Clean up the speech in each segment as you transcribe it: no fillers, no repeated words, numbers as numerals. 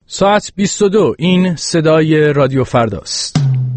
ساعت 22. این صدای رادیو فرداست.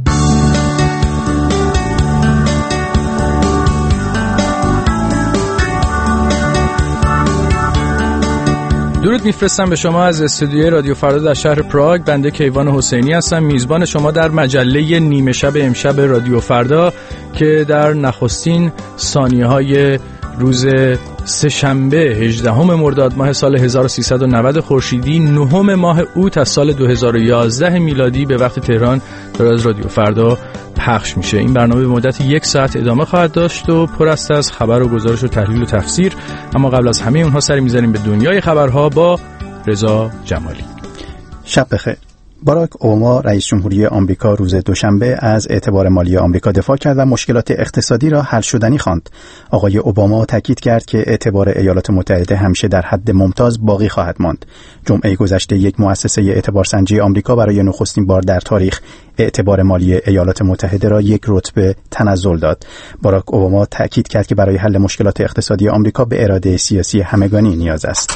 درود میفرستم به شما از استودیوی رادیو فردا در شهر پراگ. بنده کیوان حسینی هستم، میزبان شما در مجله نیمه شب امشب رادیو فردا که در نخستین ثانیه‌های روز سه‌شنبه 18 مرداد ماه سال 1390 خورشیدی 9 ماه اوت از سال 2011 میلادی به وقت تهران داره از رادیو فردا پخش میشه. این برنامه به مدت 1 ساعت ادامه خواهد داشت و پر است از خبر و گزارش و تحلیل و تفسیر. اما قبل از همه اونها سری میذاریم به دنیای خبرها با رضا جمالی. شب بخیر. باراک اوباما رئیس جمهوری آمریکا روز دوشنبه از اعتبار مالی آمریکا دفاع کرد و مشکلات اقتصادی را حل شدنی خواند. آقای اوباما تاکید کرد که اعتبار ایالات متحده همیشه در حد ممتاز باقی خواهد ماند. جمعه گذشته یک مؤسسه اعتبارسنجی آمریکا برای نخستین بار در تاریخ اعتبار مالی ایالات متحده را 1 رتبه تنزل داد. باراک اوباما تاکید کرد که برای حل مشکلات اقتصادی آمریکا به اراده سیاسی همگانی نیاز است.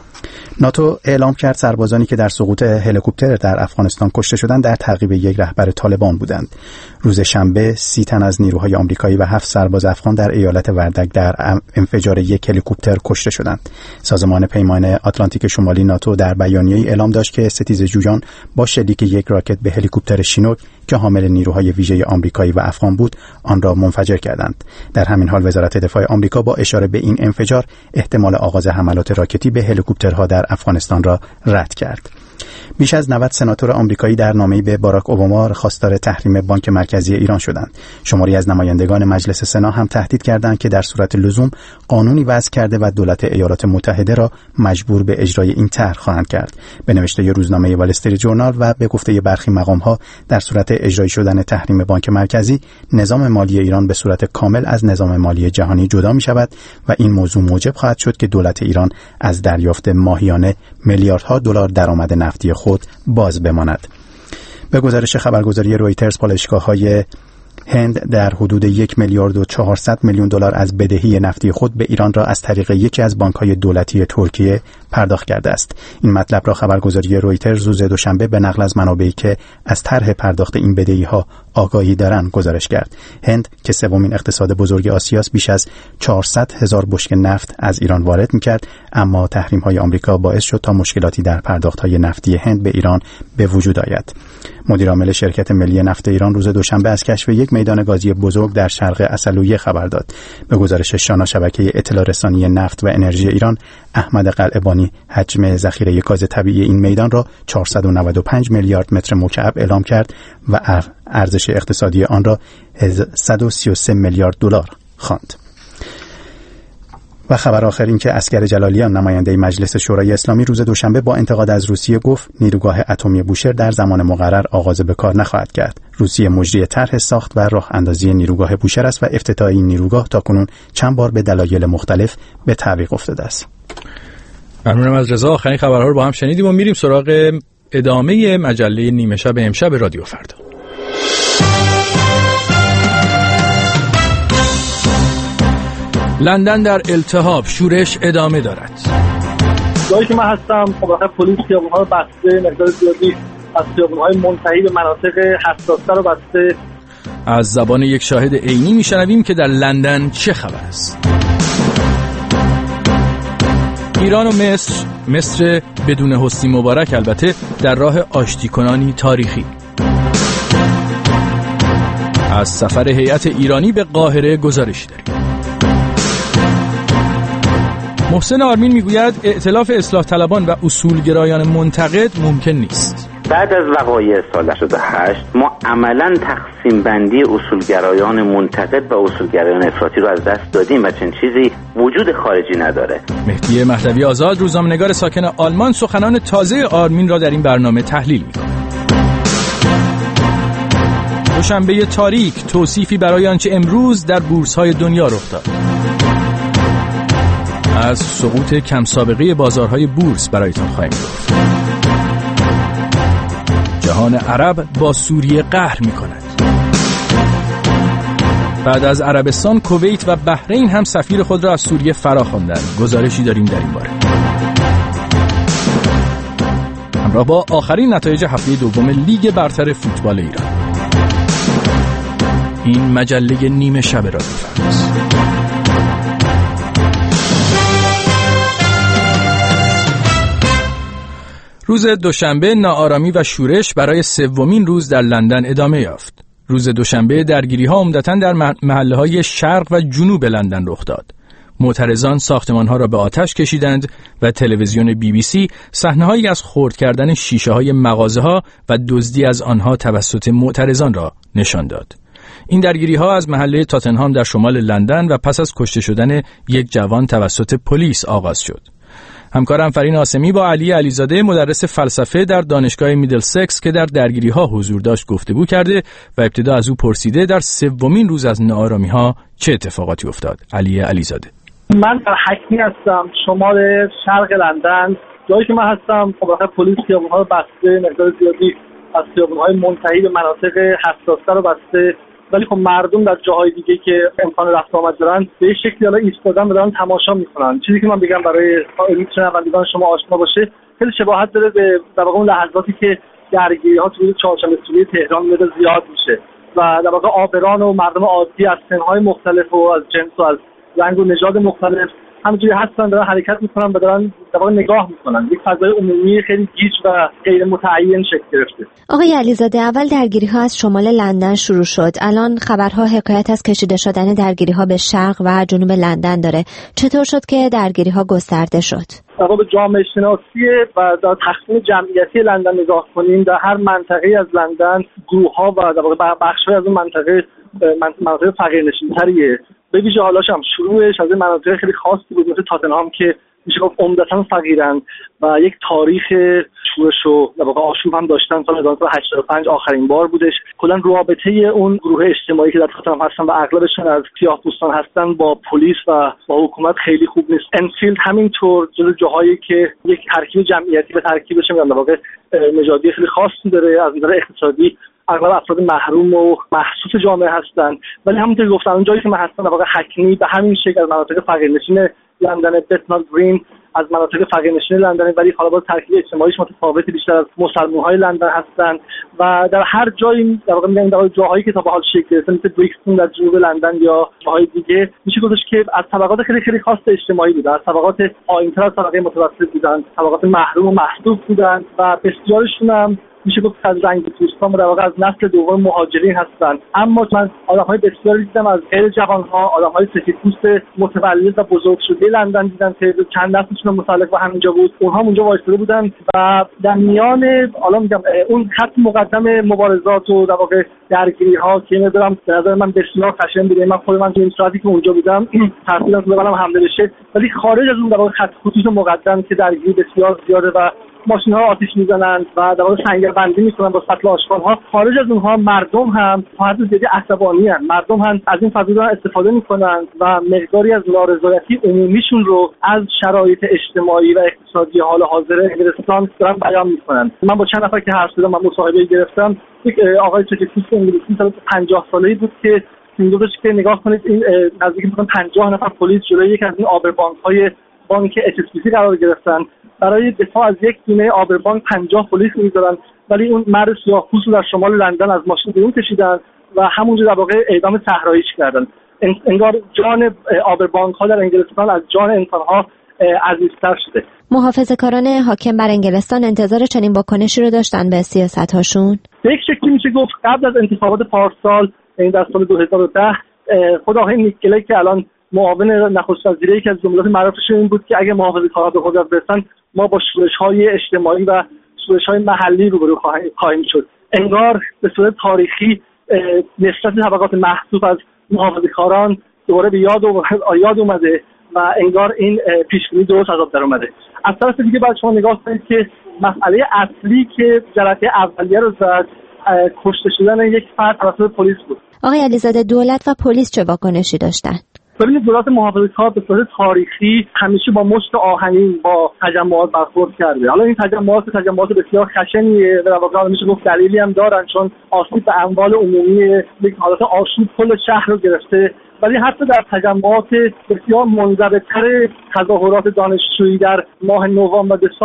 ناتو اعلام کرد سربازانی که در سقوط هلیکوپتر در افغانستان کشته شدند در تعقیب یک رهبر طالبان بودند. روز شنبه 30 تن از نیروهای آمریکایی و 7 سرباز افغان در ایالت وردک در انفجار یک هلیکوپتر کشته شدند. سازمان پیمان آتلانتیک شمالی ناتو در بیانیه‌ای اعلام داشت که ستیزجویان با شلیک یک راکت به هلیکوپتر شینوک که حامل نیروهای ویژه آمریکایی و افغان بود آن را منفجر کردند. در همین حال وزارت دفاع آمریکا با اشاره به این انفجار احتمال آغاز حملات راکتی به هلیکوپترها در افغانستان را رد کرد. بیش از 90 سناتور آمریکایی در نامه‌ای به باراک اوباما خواستار تحریم بانک مرکزی ایران شدند. شماری از نمایندگان مجلس سنا هم تهدید کردند که در صورت لزوم قانونی وضع کرده و دولت ایالات متحده را مجبور به اجرای این طرح خواهند کرد. به نوشته روزنامه وال استریت ژورنال و به گفته برخی مقام‌ها در صورت اجرای شدن تحریم بانک مرکزی، نظام مالی ایران به صورت کامل از نظام مالی جهانی جدا می‌شود و این موضوع موجب خواهد شد که دولت ایران از دریافت ماهیانه میلیاردها دلار درآمد نفتی خود باز بماند. به گزارش خبرگزاری رویترز، پالایشگاه‌های هند در حدود 1 میلیارد و 400 میلیون دلار از بدهی نفتی خود به ایران را از طریق یکی از بانک‌های دولتی ترکیه پرداخت کرده است. این مطلب را خبرگزاری رویترز روز دوشنبه به نقل از منابعی که از طرح پرداخت این بدهی‌ها آگاهی دارند گزارش کرد. هند که سومین اقتصاد بزرگ آسیاست بیش از 400,000 بشکه نفت از ایران وارد می‌کرد، اما تحریم‌های آمریکا باعث شد تا مشکلاتی در پرداخت‌های نفتی هند به ایران به وجود آید. مدیر عامل شرکت ملی نفت ایران روز دوشنبه از کشف یک میدان گازی بزرگ در شرق عسلویه خبر داد. به گزارش شانا شبکه اطلاع رسانی نفت و انرژی ایران، احمد قلعه‌بانی حجم ذخیره گاز طبیعی این میدان را 495 میلیارد متر مکعب اعلام کرد و ارزش اقتصادی آن را 133 میلیارد دلار خواند. و خبر آخر این که اصغر جلالیان نماینده مجلس شورای اسلامی روز دوشنبه با انتقاد از روسیه گفت نیروگاه اتمی بوشهر در زمان مقرر آغاز به کار نخواهد کرد. روسیه مجری طرح ساخت و راه اندازی نیروگاه بوشهر است و افتتاح این نیروگاه تاکنون چند بار به دلایل مختلف به تعویق افتاده است. ممنونم از رضا. آخرین خبرها رو با هم شنیدیم و میریم سراغ ادامه مجله نیمه شب امشب رادیو فردا. لندن در التهاب، شورش ادامه دارد. جایی که من هستم خبر پلیس خیابون‌ها رو بسته، مقدار زیادی از خیابون‌های منتهی به مناطق حساس‌تر رو بسته. از زبان یک شاهد عینی میشنویم که در لندن چه خبر است. ایران و مصر بدون حسنی مبارک البته در راه آشتی کنانی تاریخی. از سفر هیئت ایرانی به قاهره گزارشی داریم. محسن آرمین میگوید ائتلاف اصلاح طلبان و اصولگرایان منتقد ممکن نیست. بعد از وقایع سال 88 ما عملاً تقسیم بندی اصولگرایان منتقد و اصولگرایان افراطی رو از دست دادیم و چنین چیزی وجود خارجی نداره. مهدی مهدوی آزاد، روزنامه‌نگار ساکن آلمان، سخنان تازه آرمین را در این برنامه تحلیل می‌کند. دوشنبه تاریک، توصیفی برای آنچه امروز در بورس‌های دنیا رخ داد. از سقوط کم سابقه بازارهای بورس برایتان خواهیم گفت. جهان عرب با سوریه قهر می‌کند. بعد از عربستان، کویت و بحرین هم سفیر خود را از سوریه فراخواندند. گزارشی داریم در این باره. همراه با آخرین نتایج هفته دوم لیگ برتر فوتبال ایران. این مجله نیمه شب رادیو فرداست. روز دوشنبه ناآرامی و شورش برای سومین روز در لندن ادامه یافت. روز دوشنبه درگیری‌ها عمدتاً در محله‌های شرق و جنوب لندن رخ داد. معترضان ساختمان‌ها را به آتش کشیدند و تلویزیون BBC صحنه‌هایی از خرد کردن شیشه‌های مغازه‌ها و دزدی از آنها توسط معترضان را نشان داد. این درگیری‌ها از محله تاتنهام در شمال لندن و پس از کشته شدن یک جوان توسط پلیس آغاز شد. همکارم فرین آسمی با علی علیزاده مدرس فلسفه در دانشگاه میدلسکس که در درگیری‌ها حضور داشت گفتگو کرده و ابتدا از او پرسیده در سومین روز از ناآرامی‌ها چه اتفاقاتی افتاد. علی علیزاده: من در حکمی هستم، شمال شرق لندن. جایی که من هستم خب پلیس خیابون‌ها رو بسته، مقدار زیادی از خیابون‌های منتهی به مناطق حساس‌تر رو بسته، ولی خب مردم در جاهای دیگه که امکان رفت آمد دارن به این شکلی حالا ایستادن و دارن تماشا میکنن. چیزی که من بگم برای شنوندگان شما آشنا باشه، خیلی شباهت داره به در واقع اون لحظاتی که درگیری‌ها توی چهارشنبه سوری تهران میاد زیاد میشه و در واقع آبران و مردم عادی از سن‌های مختلف و از جنس و از رنگ و نژاد مختلف همینجوری هستن، دارن حرکت میکنن و دارن در واقع نگاه میکنن. یک فضای عمومی خیلی گیج و غیر متعین شکل گرفته. آقای علیزاده، اول درگیری‌ها از شمال لندن شروع شد. الان خبرها حکایت از کشیده شدن درگیری‌ها به شرق و جنوب لندن داره. چطور شد که درگیری‌ها گسترده شد؟ در واقع جامعه شناسی و در تقسیم جمعیتی لندن نگاه کنیم، در هر منطقه از لندن گروه‌ها و در واقع بخش‌های از اون منطقه فقیرنشین‌تریه. به ویژه حالاش هم شروعش از این مناطق خیلی خاصی بود مثل تاتنهام که میشه گفت عمدتاً فقیرن و یک تاریخ شورش و در واقع آشوب هم داشتن. سال 1985 آخرین بار بودش. کلا رابطه اون گروه اجتماعی که در تاتنهام هستن و اغلبشون از سیاه‌پوستان هستن با پلیس و با حکومت خیلی خوب نیست. انفیلد همینطور جزو جاهایی که یک ترکیب جمعیتی به ترکیبش میاد، در واقع نژادی خیلی خاصی داره. از نظر اقتصادی اغلب افراد محروم و محسوس جامعه هستن، ولی همونطور که گفتم اون جایی که من هستم در واقع حکمی به همین شکل از مناطق فقیرنشین لندن، بتنال گرین از مناطق فقیرنشین لندن، ولی حالا با ترکیب اجتماعیش متفاوتی بیشتر از مسلمان‌های لندن هستن و در هر جایی در واقع میگن در جاهایی که تا به حال شکل گرفته مثل بریکستون در جنوب لندن یا جاهای دیگه میشه گفتش که از طبقات خیلی خیلی خاص اجتماعی بودن، از طبقات پایین‌تر از طبقه متوسط بودن، طبقات محروم و محسوب بودن و بسیارشون هم میشه گفت از رنگ پوستان در واقع از نسل دوم مهاجرین هستن. اما من آدم‌های بسیاری دیدم از غیر جوان‌ها، آدم‌های سفیدپوست متولد و بزرگشده لندن دیدم که چند نسلشون متعلق به همینجا بود. اونها اونجا وایساده بودن و در میان حالا میگم اون خط مقدم مبارزات و در واقع درگیری‌ها که می‌دارم به نظر من بسیار قشنگ بود. من خودم تو این ساعتی که اونجا بودم تقریبا خودم حمله بشه، ولی خارج از اون در واقع خط خطوط مقدم که درگیری بسیار زیاده و ماشین‌ها آتش می‌زنند و در واقع سنگربندی می‌کنن با سطل آشغال‌ها، خارج از اونها مردم هم فرد زیادی عصبانی هستند. مردم هم از این فضا استفاده می‌کنند و مقداری از نارضایتی عمومیشون رو از شرایط اجتماعی و اقتصادی حال حاضر انگلستان دارن بیان می‌کنند. من با چند نفر که حرف زدم و مصاحبه گرفتم، یک آقای سفیدپوست انگلیسی 50 ساله‌ای بود که میگفتش که نگاه کنید این نزدیک 50 نفر پلیس جلوی یک از این آبربانک‌های بانک HSBC قرار گرفتن. برای دفاع از یک دونه آبربانک 50 پلیس می‌ذارن، ولی اون مرد سیاه‌پوست رو در شمال لندن از ماشین بیرون کشیدن و همونجا در واقع اعدام صحراییش کردن. انگار جان آبربانک‌ها در انگلستان از جان انسان‌ها عزیزتر شده. محافظه‌کاران حاکم بر انگلستان انتظار چنین واکنشی رو داشتن به سیاست‌هاشون؟ به یک شکلی میشه گفت قبل از انتخابات پارسال، یعنی در سال 2010 خود آقای نیک کلی که الان معاون نخست وزیر یکی از جملات معروفش این بود که اگه محافظه‌کاران به قدرت برسن ما با شورش‌های اجتماعی و شورش‌های محلی روبرو خواهیم شد. انگار به صورت تاریخی نسبت طبقات محسوب از محافظه‌کاران دوباره به یاد اومده و انگار این پیشبینی درست از آب در اومده. از طرف دیگه باید شما نگاه کنید که مسئله اصلی که جلسه اولیه رو زد کشته شدن یک فرد توسط پلیس بود. آقای علیزاده، دولت و پلیس چه واکنشی داشتن؟ ببینید دولت محافظه‌کار به صورت تاریخی همیشه با مشت آهنین با تجمعات برخورد کرده. حالا این تجمعات بسیار خشنیه و در واقع میشه گفت دلیلی هم دارن، چون آسیب به اموال عمومی، یک حالت آشوب کل شهر رو گرفته. ولی حتی در تجمعات بسیار منضبط‌تر تظاهرات دانشجویی در ماه نوامبر و دسامبر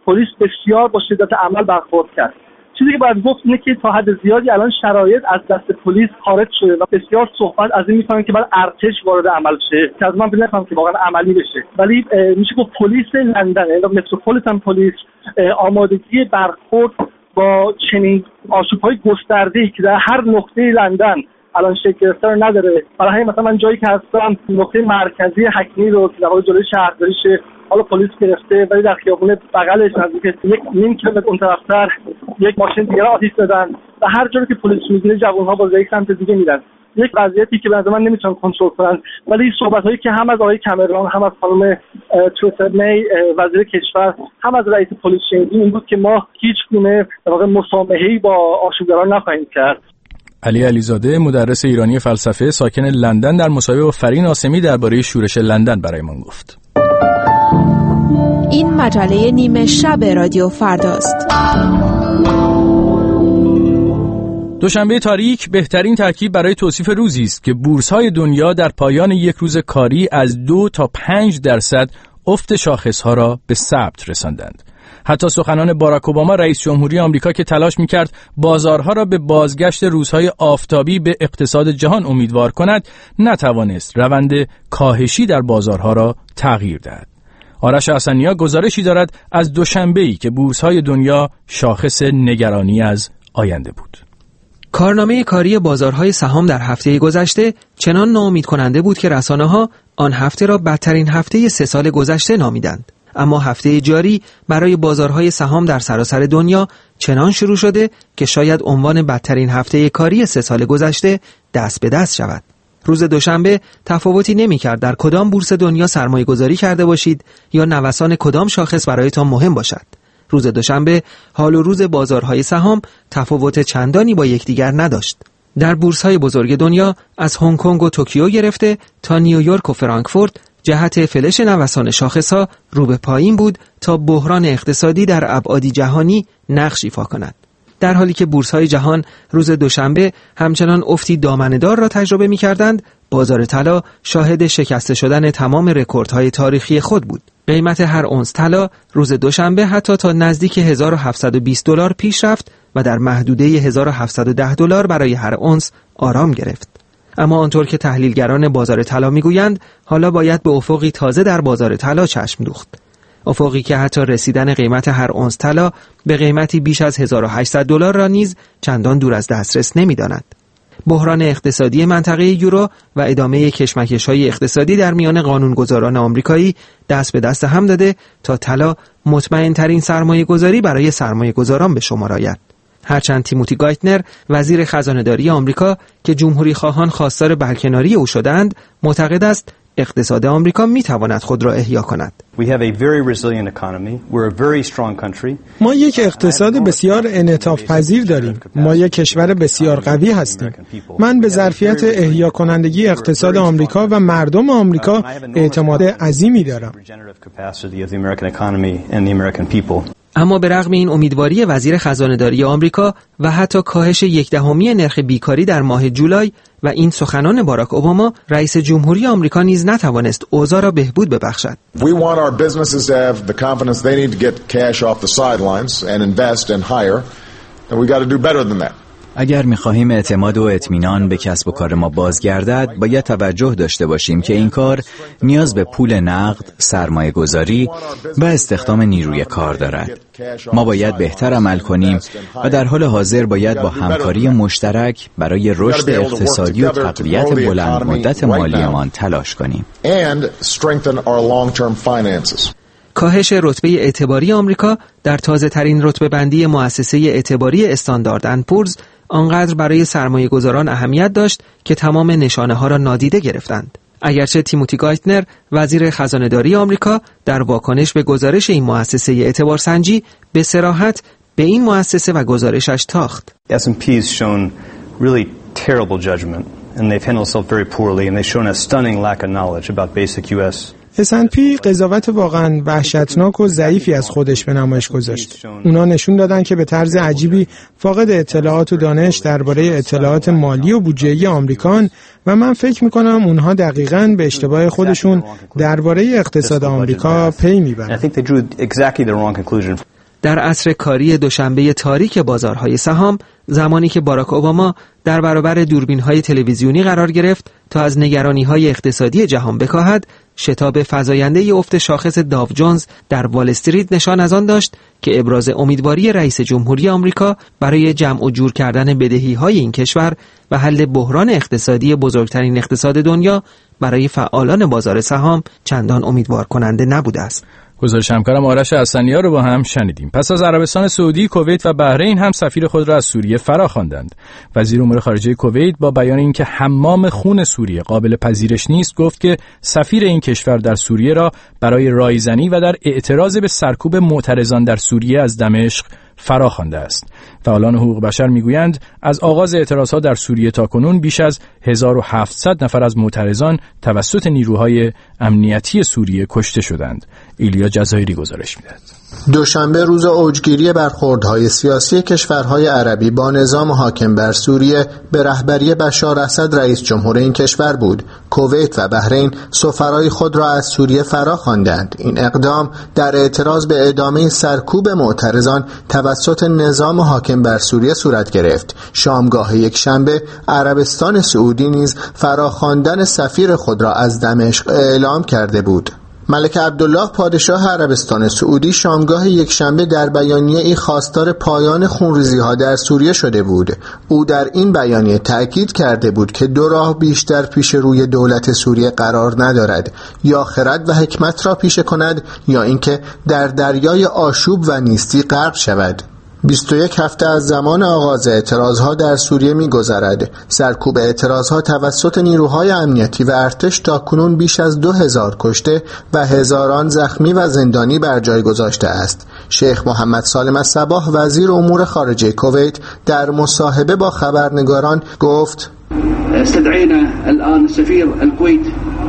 پلیس بسیار با شدت عمل برخورد کرد. چیزی که باید گفت اینه که تا حد زیادی الان شرایط از دست پلیس خارج شده و بسیار صحبت از این می‌کنن که باید ارتش وارد عمل شه که از من نمی‌فهمم که واقعا عملی بشه، ولی میشه گفت پلیس لندن یا متروپولیتن پلیس آمادگی برخورد با چنین آشوب‌های گسترده‌ای که در هر نقطه لندن الان شکل گرفته رو نداره. برای همین مثلا من جایی که هستم نقطه مرکزی هکنی رو که در واقع جلوی شهرداریشه حالا پلیس گرفته، ولی در خیابون بغلش نزدیک 1.5 کیلومتر اون طرفتر یک ماشین دیگه آتیش دادن و هر جایی که پلیس میگیره جوان‌ها با یک سمت دیگه میرن. یک وضعیتی که به من نمیتونن کنترل کنن. ولی صحبت‌هایی که هم از آقای کامرون، هم از خانم تریسا می وزیر کشور، هم از رئیس پلیس شنیدیم این بود که ما هیچ گونه در واقع مسامحه‌ای با آشوبگران نخواهیم کرد. علی علیزاده مدرس ایرانی فلسفه ساکن لندن در مصاحبه با فرین آسمی درباره شورش لندن برایمان گفت. این مجله نیمه شب رادیو فرداست. دوشنبه تاریک بهترین ترکیب برای توصیف روزی است که بورس‌های دنیا در پایان یک روز کاری از 2 تا 5% افت شاخص‌ها را به ثبت رساندند. حتی سخنان باراک اوباما رئیس جمهوری آمریکا که تلاش می‌کرد بازارها را به بازگشت روزهای آفتابی به اقتصاد جهان امیدوار کند، نتوانست روند کاهشی در بازارها را تغییر دهد. آرش حسنی‌ها گزارشی دارد از دوشنبه‌ای که بورس‌های دنیا شاخص نگرانی از آینده بود. کارنامه کاری بازارهای سهام در هفته گذشته چنان ناامید کننده بود که رسانه‌ها آن هفته را بدترین هفته 3 سال گذشته نامیدند. اما هفته جاری برای بازارهای سهام در سراسر دنیا چنان شروع شده که شاید عنوان بدترین هفته کاری 3 سال گذشته دست به دست شود. روز دوشنبه تفاوتی نمی‌کرد در کدام بورس دنیا سرمایه‌گذاری کرده باشید یا نوسان کدام شاخص برایتان مهم باشد. روز دوشنبه حال و روز بازارهای سهام تفاوت چندانی با یکدیگر نداشت. در بورس‌های بزرگ دنیا از هنگ کنگ و توکیو گرفته تا نیویورک و فرانکفورت جهت فلش نوسان شاخص‌ها رو به پایین بود تا بحران اقتصادی در ابعاد جهانی نقش ایفا کند. در حالی که بورس‌های جهان روز دوشنبه همچنان افتی دامنه‌دار را تجربه می‌کردند، بازار طلا شاهد شکسته شدن تمام رکوردهای تاریخی خود بود. قیمت هر اونس طلا روز دوشنبه حتی تا نزدیک $1720 پیش رفت و در محدوده $1710 برای هر اونس آرام گرفت. اما آنطور که تحلیلگران بازار طلا میگویند، حالا باید به افقی تازه در بازار طلا چشم دوخت. افقی که حتی رسیدن قیمت هر اونس طلا به قیمتی بیش از $1800 را نیز چندان دور از دسترس نمی‌داند. بحران اقتصادی منطقه یورو و ادامه کشمکش‌های اقتصادی در میان قانونگذاران آمریکایی دست به دست هم داده تا طلا مطمئن‌ترین سرمایه‌گذاری برای سرمایه‌گذاران به شمار آید. هرچند تیموتی گایتنر وزیر خزانه‌داری آمریکا که جمهوری خواهان خواستار برکناری او شدند، معتقد است اقتصاد آمریکا می‌تواند خود را احیا کند. ما یک اقتصاد بسیار انعطاف پذیر داریم. ما یک کشور بسیار قوی هستیم. من به ظرفیت احیا کنندگی اقتصاد آمریکا و مردم آمریکا اعتماد عظیمی دارم. اما به رغم این امیدواری وزیر خزانه‌داری آمریکا و حتی کاهش 1/10 نرخ بیکاری در ماه جولای و این سخنان باراک اوباما، رئیس جمهوری آمریکا نیز نتوانست اوضاع را بهبود ببخشد. We want our businesses to have the confidence they need to get cash off the sidelines and invest and hire, and we got to do better than that. اگر می‌خواهیم اعتماد و اطمینان به کسب و کار ما بازگردد، باید توجه داشته باشیم که این کار نیاز به پول نقد، سرمایه‌گذاری و استخدام نیروی کار دارد. ما باید بهتر عمل کنیم و در حال حاضر باید با همکاری مشترک برای رشد اقتصادی و تقویت بلند مدت مالیمان تلاش کنیم. کاهش رتبه اعتباری آمریکا در تازه‌ترین رتبه بندی مؤسسه اعتباری استاندارد اند پورز آنقدر برای سرمایه‌گذاران اهمیت داشت که تمام نشانه‌ها را نادیده گرفتند. اگرچه تیموتی گایتنر وزیر خزانه‌داری آمریکا در واکنش به گزارش این مؤسسه اعتبارسنجی به صراحت به این مؤسسه و گزارشش تاخت. S&P's shown really terrible judgment and they've handled themselves very poorly and they've shown a stunning lack of knowledge about basic US. S&P قضاوت واقعا وحشتناک و ضعیفی از خودش به نمایش گذاشت. اونا نشون دادن که به طرز عجیبی فاقد اطلاعات و دانش درباره اطلاعات مالی و بودجه‌ای آمریکان و من فکر می‌کنم اونها دقیقاً به اشتباه خودشون درباره اقتصاد آمریکا پی میبرن. در عصر کاری دوشنبه تاریک بازارهای سهام، زمانی که باراک اوباما در برابر دوربین‌های تلویزیونی قرار گرفت تا از نگرانی‌های اقتصادی جهان بکاهد، شتاب فزاینده افت شاخص داو جونز در وال استریت نشان از آن داشت که ابراز امیدواری رئیس جمهوری آمریکا برای جمع و جور کردن بدهی‌های این کشور و حل بحران اقتصادی بزرگترین اقتصاد دنیا برای فعالان بازار سهام چندان امیدوار کننده نبوده است. گزارش همکارم آرش حسنی‌ها رو با هم شنیدیم. پس از عربستان سعودی، کویت و بحرین هم سفیر خود را از سوریه فراخواندند. وزیر امور خارجه کویت با بیان اینکه حمام خون سوریه قابل پذیرش نیست، گفت که سفیر این کشور در سوریه را برای رایزنی و در اعتراض به سرکوب معترضان در سوریه از دمشق فراخوانده است. فعالان حقوق بشر میگویند از آغاز اعتراضها در سوریه تا کنون بیش از 1700 نفر از معترضان توسط نیروهای امنیتی سوریه کشته شدند. ایلیا جزایری گزارش می‌دهد. دوشنبه روز اوجگیری برخوردهای سیاسی کشورهای عربی با نظام حاکم بر سوریه به رهبری بشار اسد رئیس جمهور این کشور بود. کویت و بحرین سفرای خود را از سوریه فراخواندند. این اقدام در اعتراض به ادامه سرکوب معترضان توسط نظام حاکم بر سوریه صورت گرفت. شامگاه یک شنبه عربستان سعودی نیز فراخواندن سفیر خود را از دمشق اعلام کرده بود. ملک عبدالله پادشاه عربستان سعودی شامگاه یکشنبه در بیانیه‌ای خواستار پایان خونریزی‌ها در سوریه شده بود. او در این بیانیه تأکید کرده بود که دو راه بیشتر پیش روی دولت سوریه قرار ندارد: یا خرد و حکمت را پیشه کند یا اینکه در دریای آشوب و نیستی غرق شود. 21 هفته از زمان آغاز اعتراضها در سوریه می‌گذرد. سرکوب اعتراضها توسط نیروهای امنیتی و ارتش تاکنون بیش از 2000 کشته و هزاران زخمی و زندانی بر جای گذاشته است. شیخ محمد سالم الصباح وزیر امور خارجه کویت در مصاحبه با خبرنگاران گفت: استدعینا الان سفیر الکویت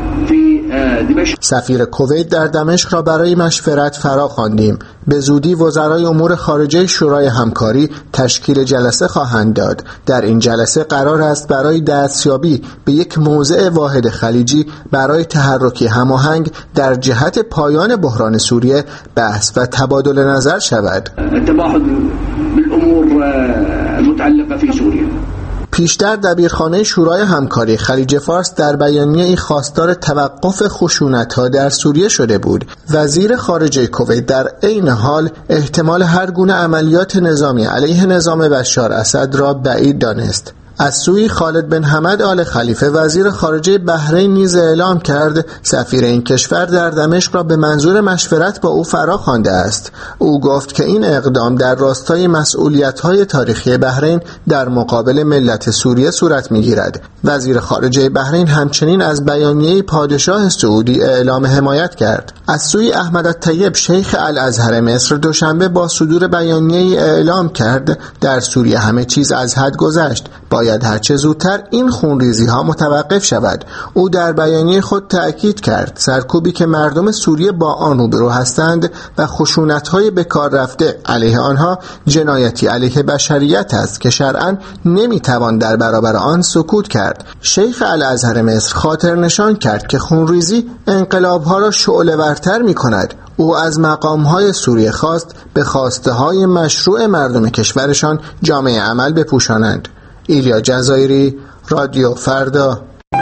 سفیر کویت در دمشق را برای مشورت فراخواندیم. به زودی وزرای امور خارجه شورای همکاری تشکیل جلسه خواهند داد. در این جلسه قرار است برای دستیابی به یک موضع واحد خلیجی برای تحرکی هماهنگ در جهت پایان بحران سوریه بحث و تبادل نظر شود. التباحث بالامور المتعلقه فی سوریه. پیشتر دبیرخانه شورای همکاری خلیج فارس در بیانیه‌ای خواستار توقف خشونت‌ها در سوریه شده بود. وزیر خارجه کویت در عین حال احتمال هر گونه عملیات نظامی علیه نظام بشار اسد را بعید دانست. از سوی خالد بن حمد آل خلیفه وزیر خارجه بحرین نیز اعلام کرد سفیر این کشور در دمشق را به منظور مشورت با او فراخوانده است. او گفت که این اقدام در راستای مسئولیت‌های تاریخی بحرین در مقابل ملت سوریه صورت می‌گیرد. وزیر خارجه بحرین همچنین از بیانیه پادشاه سعودی اعلام حمایت کرد. از سوی احمد الطیب شیخ الازهر مصر دوشنبه با صدور بیانیه اعلام کرد در سوریه همه چیز از حد گذشت. باید هرچه زودتر این خونریزی ها متوقف شود. او در بیانیه خود تأکید کرد سرکوبی که مردم سوریه با آن روبرو هستند و خشونت‌های به کار رفته علیه آنها جنایتی علیه بشریت است که شرعاً نمیتوان در برابر آن سکوت کرد. شیخ الازهر مصر خاطر نشان کرد که خونریزی انقلاب‌ها را شعله‌ورتر می‌کند. او از مقام‌های سوریه خواست به خواسته‌های مشروع مردم کشورشان جامعه عمل بپوشانند. ایلیا جزایری، رادیو فردا.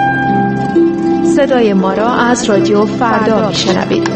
صدای ما را از رادیو فردا میشنوید.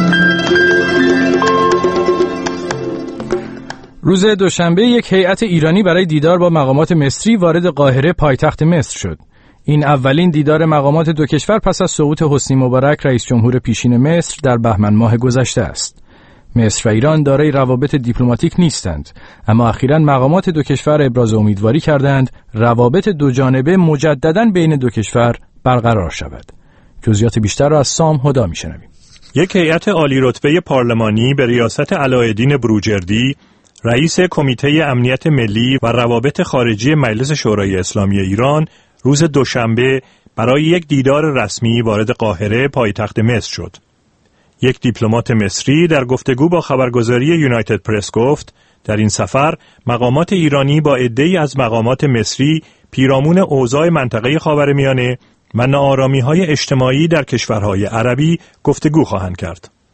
روز دوشنبه یک هیئت ایرانی برای دیدار با مقامات مصری وارد قاهره پایتخت مصر شد. این اولین دیدار مقامات دو کشور پس از سقوط حسنی مبارک رئیس جمهور پیشین مصر در بهمن ماه گذشته است. مصر و ایران دارای روابط دیپلماتیک نیستند، اما اخیراً مقامات دو کشور ابراز امیدواری کردند روابط دو جانبه مجدداً بین دو کشور برقرار شود. جزئیات بیشتر را از سام هدا می‌شنویم. یک هیئت عالی رتبه پارلمانی به ریاست علایالدین بروجردی، رئیس کمیته امنیت ملی و روابط خارجی مجلس شورای اسلامی ایران، روز دوشنبه برای یک دیدار رسمی وارد قاهره پایتخت مصر شد. یک دیپلمات مصری در گفتگو با خبرگزاری یونایتد پرس گفت در این سفر مقامات ایرانی با عده‌ای از مقامات مصری پیرامون اوضاع منطقه خاورمیانه و ناآرامی‌های اجتماعی در کشورهای عربی گفتگو خواهند کرد.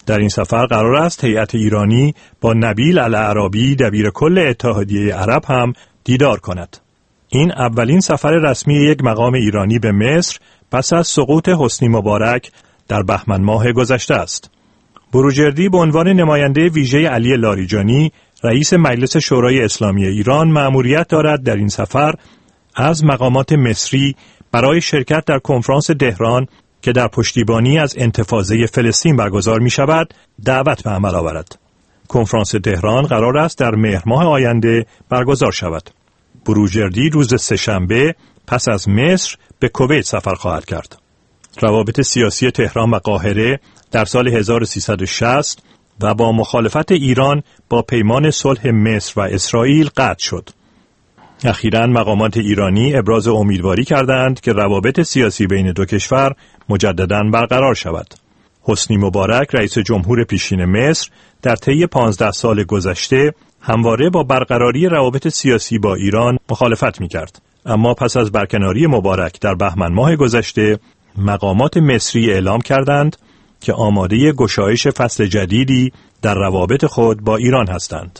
در این سفر قرار است هیئت ایرانی با نبیل الاعرابی دبیر کل اتحادیه عرب هم دیدار کند. این اولین سفر رسمی یک مقام ایرانی به مصر پس از سقوط حسنی مبارک در بهمن ماه گذشته است. بروجردی به عنوان نماینده ویژه علی لاریجانی رئیس مجلس شورای اسلامی ایران مأموریت دارد در این سفر از مقامات مصری برای شرکت در کنفرانس تهران که در پشتیبانی از انتفاضه فلسطین برگزار می شود دعوت به عمل آورد. کنفرانس تهران قرار است در مهر ماه آینده برگزار شود. بروجردی روز سه‌شنبه پس از مصر به کویت سفر خواهد کرد. روابط سیاسی تهران و قاهره در سال 1360 و با مخالفت ایران با پیمان صلح مصر و اسرائیل قطع شد. اخیراً مقامات ایرانی ابراز امیدواری کردند که روابط سیاسی بین دو کشور مجدداً برقرار شود. حسنی مبارک رئیس جمهور پیشین مصر در طی 15 سال گذشته همواره با برقراری روابط سیاسی با ایران مخالفت می‌کرد. اما پس از برکناری مبارک در بهمن ماه گذشته مقامات مصری اعلام کردند که آماده گشایش فصل جدیدی در روابط خود با ایران هستند.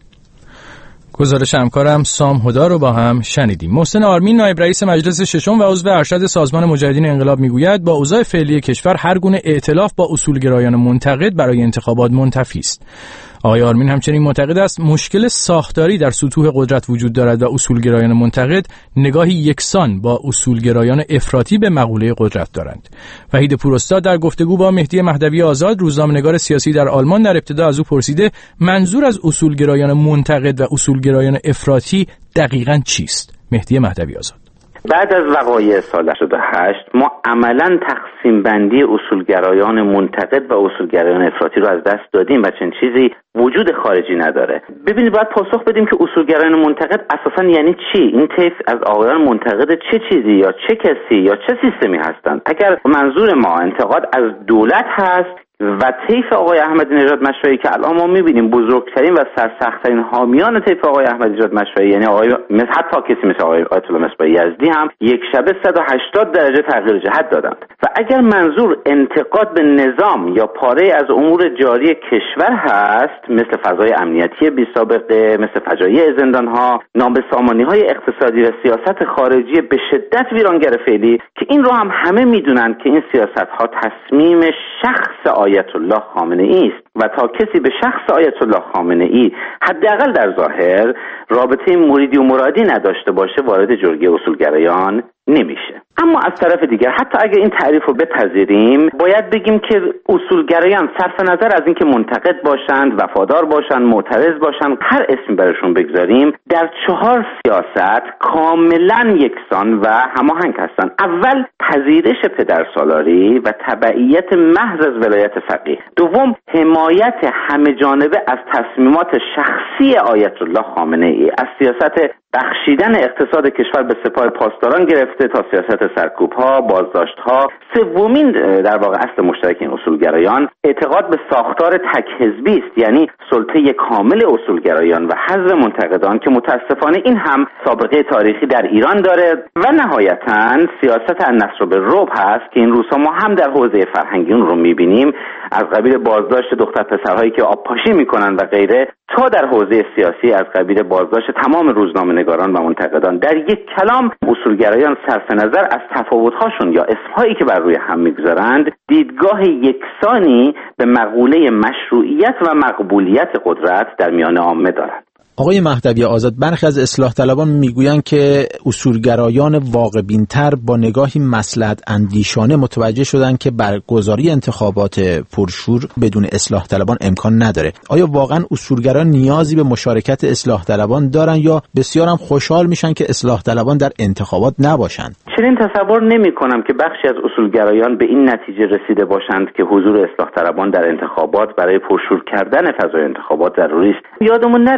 گزارش همکارم سام هدا رو با هم شنیدیم. محسن آرمین نایب رئیس مجلس ششم و عضو ارشد سازمان مجاهدین انقلاب میگوید با اوضاع فعلی کشور هر گونه ائتلاف با اصولگرایان منتقد برای انتخابات منتفی است. آقای آرمین همچنین معتقد است مشکل ساختاری در سطوح قدرت وجود دارد و اصولگرایان منتقد نگاهی یکسان با اصولگرایان افراطی به مقوله قدرت دارند. وحید پوراستاد در گفتگو با مهدی مهدوی آزاد روزنامه‌نگار سیاسی در آلمان در ابتدا از او پرسیده منظور از اصولگرایان منتقد و اصولگرایان افراطی دقیقاً چیست؟ مهدی مهدوی آزاد: بعد از وقایع سال 88 ما عملاً تقسیم بندی اصولگرایان منتقد و اصولگرایان افراطی رو از دست دادیم و چنین چیزی وجود خارجی نداره. ببینید باید پاسخ بدیم که اصولگرایان منتقد اساساً یعنی چی؟ این طیف از آقایان منتقد چه چیزی یا چه کسی یا چه سیستمی هستند؟ اگر منظور ما انتقاد از دولت هست و طیف آقای احمدی نژاد مشروعی که الان ما می‌بینیم بزرگترین و سرسخت‌ترین حامیان طیف آقای احمدی نژاد مشروعی یعنی آقای حتی کسی مثل آقای آیت الله مصباح یزدی هم یک شبه 180 درجه تغییر جهت دادند. و اگر منظور انتقاد به نظام یا پاره از امور جاری کشور هست مثل فضای امنیتی بی‌سابقه، مثل فجایع زندان‌ها، نابسامانی‌های اقتصادی و سیاست خارجی به شدت ویرانگر فعلی که این رو هم همه می‌دونن که این سیاست‌ها تصمیم شخص آیت الله خامنه ای است و تا کسی به شخص آیت الله خامنه ای حداقل در ظاهر رابطه مریدی و مرادی نداشته باشه وارد جرگه اصولگرایان نمیشه. اما از طرف دیگر حتی اگر این تعریف رو بپذیریم باید بگیم که اصولگرایان صرف نظر از اینکه منتقد باشند، وفادار باشند، معترض باشند، هر اسمی برشون بگذاریم در 4 سیاست کاملا یکسان و هماهنگ هستند. اول پذیرش پدرسالاری و تبعیت محض از ولایت فقیه. دوم حمایت همه جانبه از تصمیمات شخصی آیت الله خامنه ای، از سیاست بخشیدن اقتصاد کشور به سپاه پاسداران گرفته تا سیاست سرکوب‌ها، بازداشت‌ها. سومین در واقع اصل مشترک این اصولگرایان اعتقاد به ساختار تک حزبی است، یعنی سلطه کامل اصولگرایان و حذف منتقدان که متاسفانه این هم سابقه تاریخی در ایران داره. و نهایتاً سیاست النصر بالرعب هست که این روزها ما هم در حوزه فرهنگی اون رو می‌بینیم، از قبیل بازداشت دختر پسرهایی که آبپاشی می‌کنن و غیره تا در حوزه سیاسی از قبیل بازداشت تمام روزنامه‌نگاران و منتقدان. در یک کلام اصولگرایان صرف نظر از تفاوت‌هاشون یا اسم‌هایی که بر روی هم می‌گذارند دیدگاه یکسانی به مقوله مشروعیت و مقبولیت قدرت در میان عامه دارند. آقای مهدوی آزاد، برخی از اصلاح طلبان میگویند که اصولگرایان واقع‌بین‌تر با نگاهی مصلحت اندیشانه متوجه شدند که برگزاری انتخابات پرشور بدون اصلاح طلبان امکان نداره. آیا واقعا اصولگرایان نیازی به مشارکت اصلاح طلبان دارن یا بسیار هم خوشحال میشن که اصلاح طلبان در انتخابات نباشند؟ چنین تصور نمی‌کنم که بخشی از اصولگرایان به این نتیجه رسیده باشند که حضور اصلاح طلبان در انتخابات برای پرشور کردن فضای انتخابات ضروری است. یادمون نره که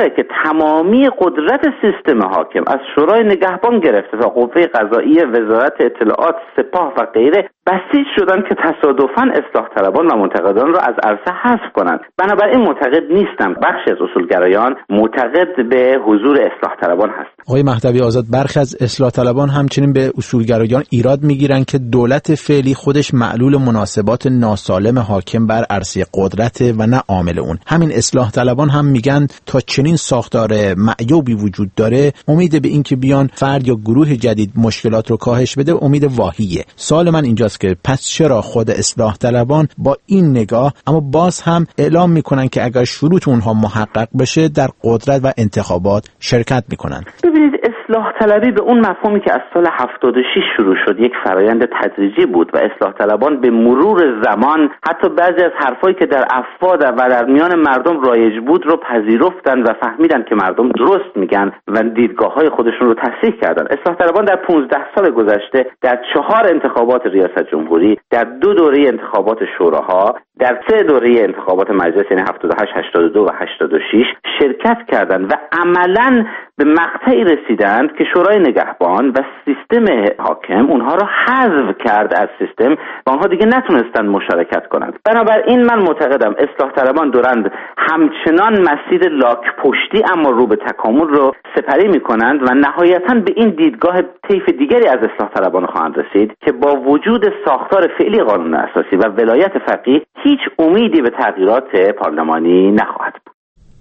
تمامی قدرت سیستم حاکم از شورای نگهبان گرفته تا قوه قضاییه، وزارت اطلاعات، سپاه و غیره بسیج شدن که تصادفاً اصلاح طلبان و منتقدان را از عرصه حذف کنند. بنابراین معتقد نیستم بخشی از اصولگرایان معتقد به حضور اصلاح طلبان هست. آقای مهدوی آزاد، برخی از اصلاح طلبان همچنین به اصولگرایان ایراد میگیرند که دولت فعلی خودش معلول مناسبات ناسالم حاکم بر عرصه قدرت و نه عامل اون. همین اصلاح طلبان هم میگن تا چنین ساختار معیوبی وجود داره، امید به این که بیان فرد یا گروه جدید مشکلات رو کاهش بده امید واهیه. سوال من اینجاست که پس چرا خود اصلاح طلبان با این نگاه اما باز هم اعلام میکنن که اگر شروط اونها محقق بشه در قدرت و انتخابات شرکت میکنن؟ ببینید، اصلاح طلبی به اون مفهومی که از سال 76 شروع شد یک فرایند تدریجی بود و اصلاح طلبان به مرور زمان حتی بعضی از حرفایی که در افواه و در میان مردم رایج بود رو پذیرفتن و فهمیدن که مردم درست میگن و دیدگاه‌های خودشون رو تصحیح کردن. اصلاح طلبان در 15 سال گذشته در 4 انتخابات ریاست جمهوری، در 2 دوره انتخابات شوراها، در 3 دوره انتخابات مجلس یعنی 78, 82 و 86 شرکت کردند و عملاً به مقطعی رسیدند که شورای نگهبان و سیستم حاکم اونها را حذف کرد از سیستم و آنها دیگه نتونستند مشارکت کنند. بنابراین من معتقدم اصلاح طلبان دارند همچنان مسیر لاک پشتی اما رو به تکامل رو سپری میکنند و نهایتاً به این دیدگاه طیف دیگری از اصلاح طلبان خواهند رسید که با وجود ساختار فعلی قانون اساسی و ولایت فقیه هیچ امیدی به تغییرات پارلمانی نخواهد بود.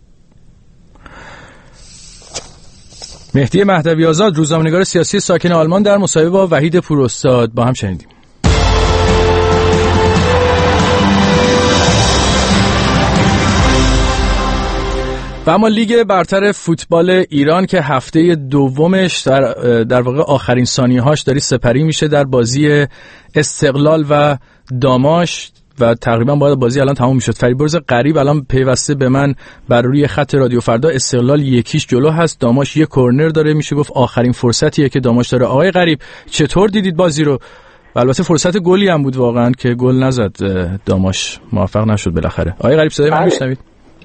مهدی مهدوی آزاد، روزنامه‌نگار سیاسی ساکن آلمان، در مصاحبه با وحید پوراستاد با هم شنیدیم. و اما لیگ برتر فوتبال ایران که هفته دومش در واقع آخرین ثانیه‌هاش داری سپری میشه در بازی استقلال و داماش و تقریبا باید بازی الان تموم میشد. فریبرز غریب الان پیوسته به من بر روی خط رادیو فردا. استقلال 1-0 جلو هست، داماش یه کورنر داره، میشه گفت آخرین فرصتیه که داماش داره. آقای غریب، چطور دیدید بازی رو؟ و البته فرصت گلی هم بود واقعا که گل نزد داماش، موفق نشد بالاخره. آقای غریب صدای من میشنوید؟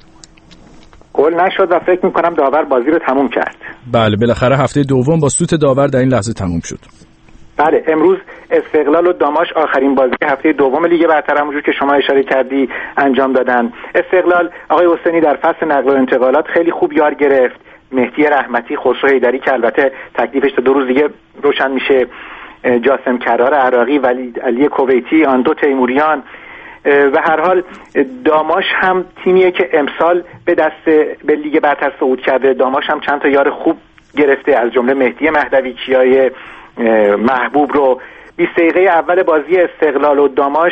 گل نشد و فکر میکنم داور بازی رو تموم کرد. بله، بالاخره هفته دوم با سوت داور در این لحظه تموم شد. بله، امروز استقلال و داماش آخرین بازی هفته دوم لیگ برتر همونجور که شما اشاره کردی انجام دادن. استقلال آقای حسینی در فصل نقل و انتقالات خیلی خوب یار گرفت. مهدی رحمتی، خسرو حیدری که البته تکلیفش تا 2 روز دیگه روشن میشه، جاسم کرار عراقی، ولی علی کویتی، آندو تیموریان. و هر حال داماش هم تیمیه که امسال به لیگ برتر صعود کرده. داماش هم چند تا یار خوب گرفته از جمله مهدی مهدوی کیای محبوب رو. 20 دقیقه اول بازی استقلال و داماش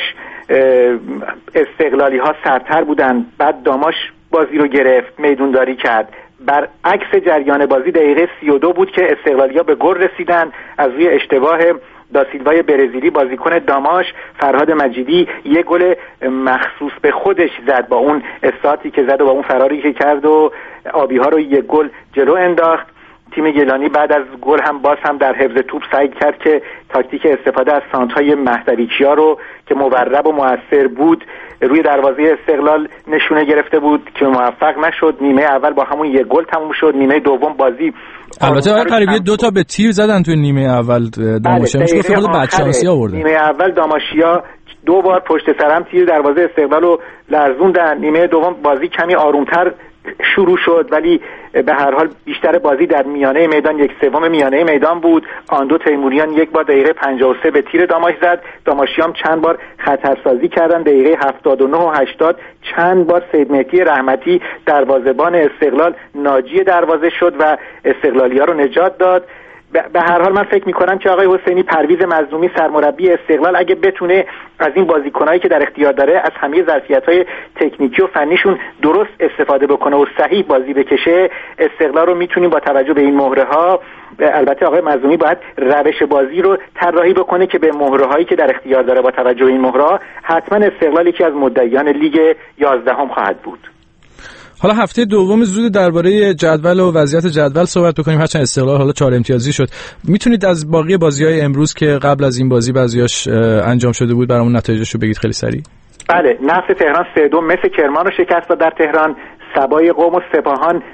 استقلالی ها سرتر بودن، بعد داماش بازی رو گرفت، میدونداری کرد. برعکس جریان بازی دقیقه 32 بود که استقلالی ها به گل رسیدن از روی اشتباه داسیلوای برزیلی بازیکن داماش. فرهاد مجیدی یک گل مخصوص به خودش زد با اون استاتی که زد و با اون فراری که کرد و آبی ها رو یک گل جلو انداخت. تیم گیلانی بعد از گل هم باز هم در حفظ توپ سعی کرد که تاکتیک استفاده از سانترهای مهدویچیا رو که مورب و موثر بود روی دروازه استقلال نشونه گرفته بود که موفق نشد. نیمه اول با همون یک گل تموم شد. نیمه دوم بازی البته آقای غریبی 2 تا به تیر زدن توی نیمه اول داماشیا، میشه گفت خود بدشانسی آوردن. نیمه اول داماشیا 2 بار پشت سر هم تیر دروازه استقلال رو لرزوندن. نیمه دوم بازی کمی آرومتر شروع شد ولی به هر حال بیشتر بازی در میانه میدان، 1/3 میانه میدان بود. آندو تیموریان یک بار دقیقه 53 به تیر داماش زد. داماشیام چند بار خطرسازی کردن. دقیقه 79 و 80 چند بار سید مهدی رحمتی دروازه‌بان استقلال ناجی دروازه شد و استقلالی‌ها رو نجات داد. به هر حال من فکر می‌کنم که آقای حسینی، پرویز مظلومی سرمربی استقلال اگه بتونه از این بازیکنایی که در اختیار داره از همه ظرفیت‌های تکنیکی و فنیشون درست استفاده بکنه و صحیح بازی بکشه، استقلال رو میتونیم با توجه به این مهره‌ها، البته آقای مظلومی باید روش بازی رو طراحی بکنه که به مهره‌هایی که در اختیار داره با توجه به این مهره‌ها حتما استقلال یکی از مدعیان لیگ 11 خواهد بود. حالا هفته دوم زود درباره جدول و وضعیت جدول صحبت بکنیم، هرچند استقلال حالا 4 امتیازی شد. میتونید از باقی بازی‌های امروز که قبل از این بازی بعضیاش انجام شده بود برامون نتایجش رو بگید خیلی سریع؟ بله، نفت تهران 3-2 مثل کرمان رو شکست داد در تهران. سبای قم و سپاهان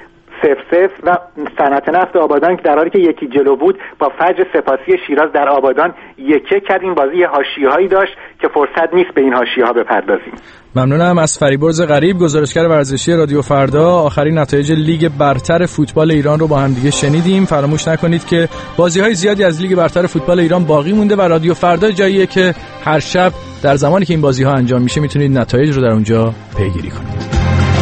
0-0 و صنعت نفت آبادان که در حالی که یکی جلو بود با فجر سپاسی شیراز در آبادان 1-1 کرد. این بازی حاشیه‌هایی داشت که فرصت نیست به این حاشیه‌ها بپردازیم. ممنونم از فریبرز غریب، گزارشگر ورزشی رادیو فردا. آخرین نتایج لیگ برتر فوتبال ایران رو با هم دیگه شنیدیم. فراموش نکنید که بازی‌های زیادی از لیگ برتر فوتبال ایران باقی مونده و رادیو فردا جاییه که هر شب در زمانی که این بازی‌ها انجام میشه میتونید نتایج رو در اونجا پیگیری کنید.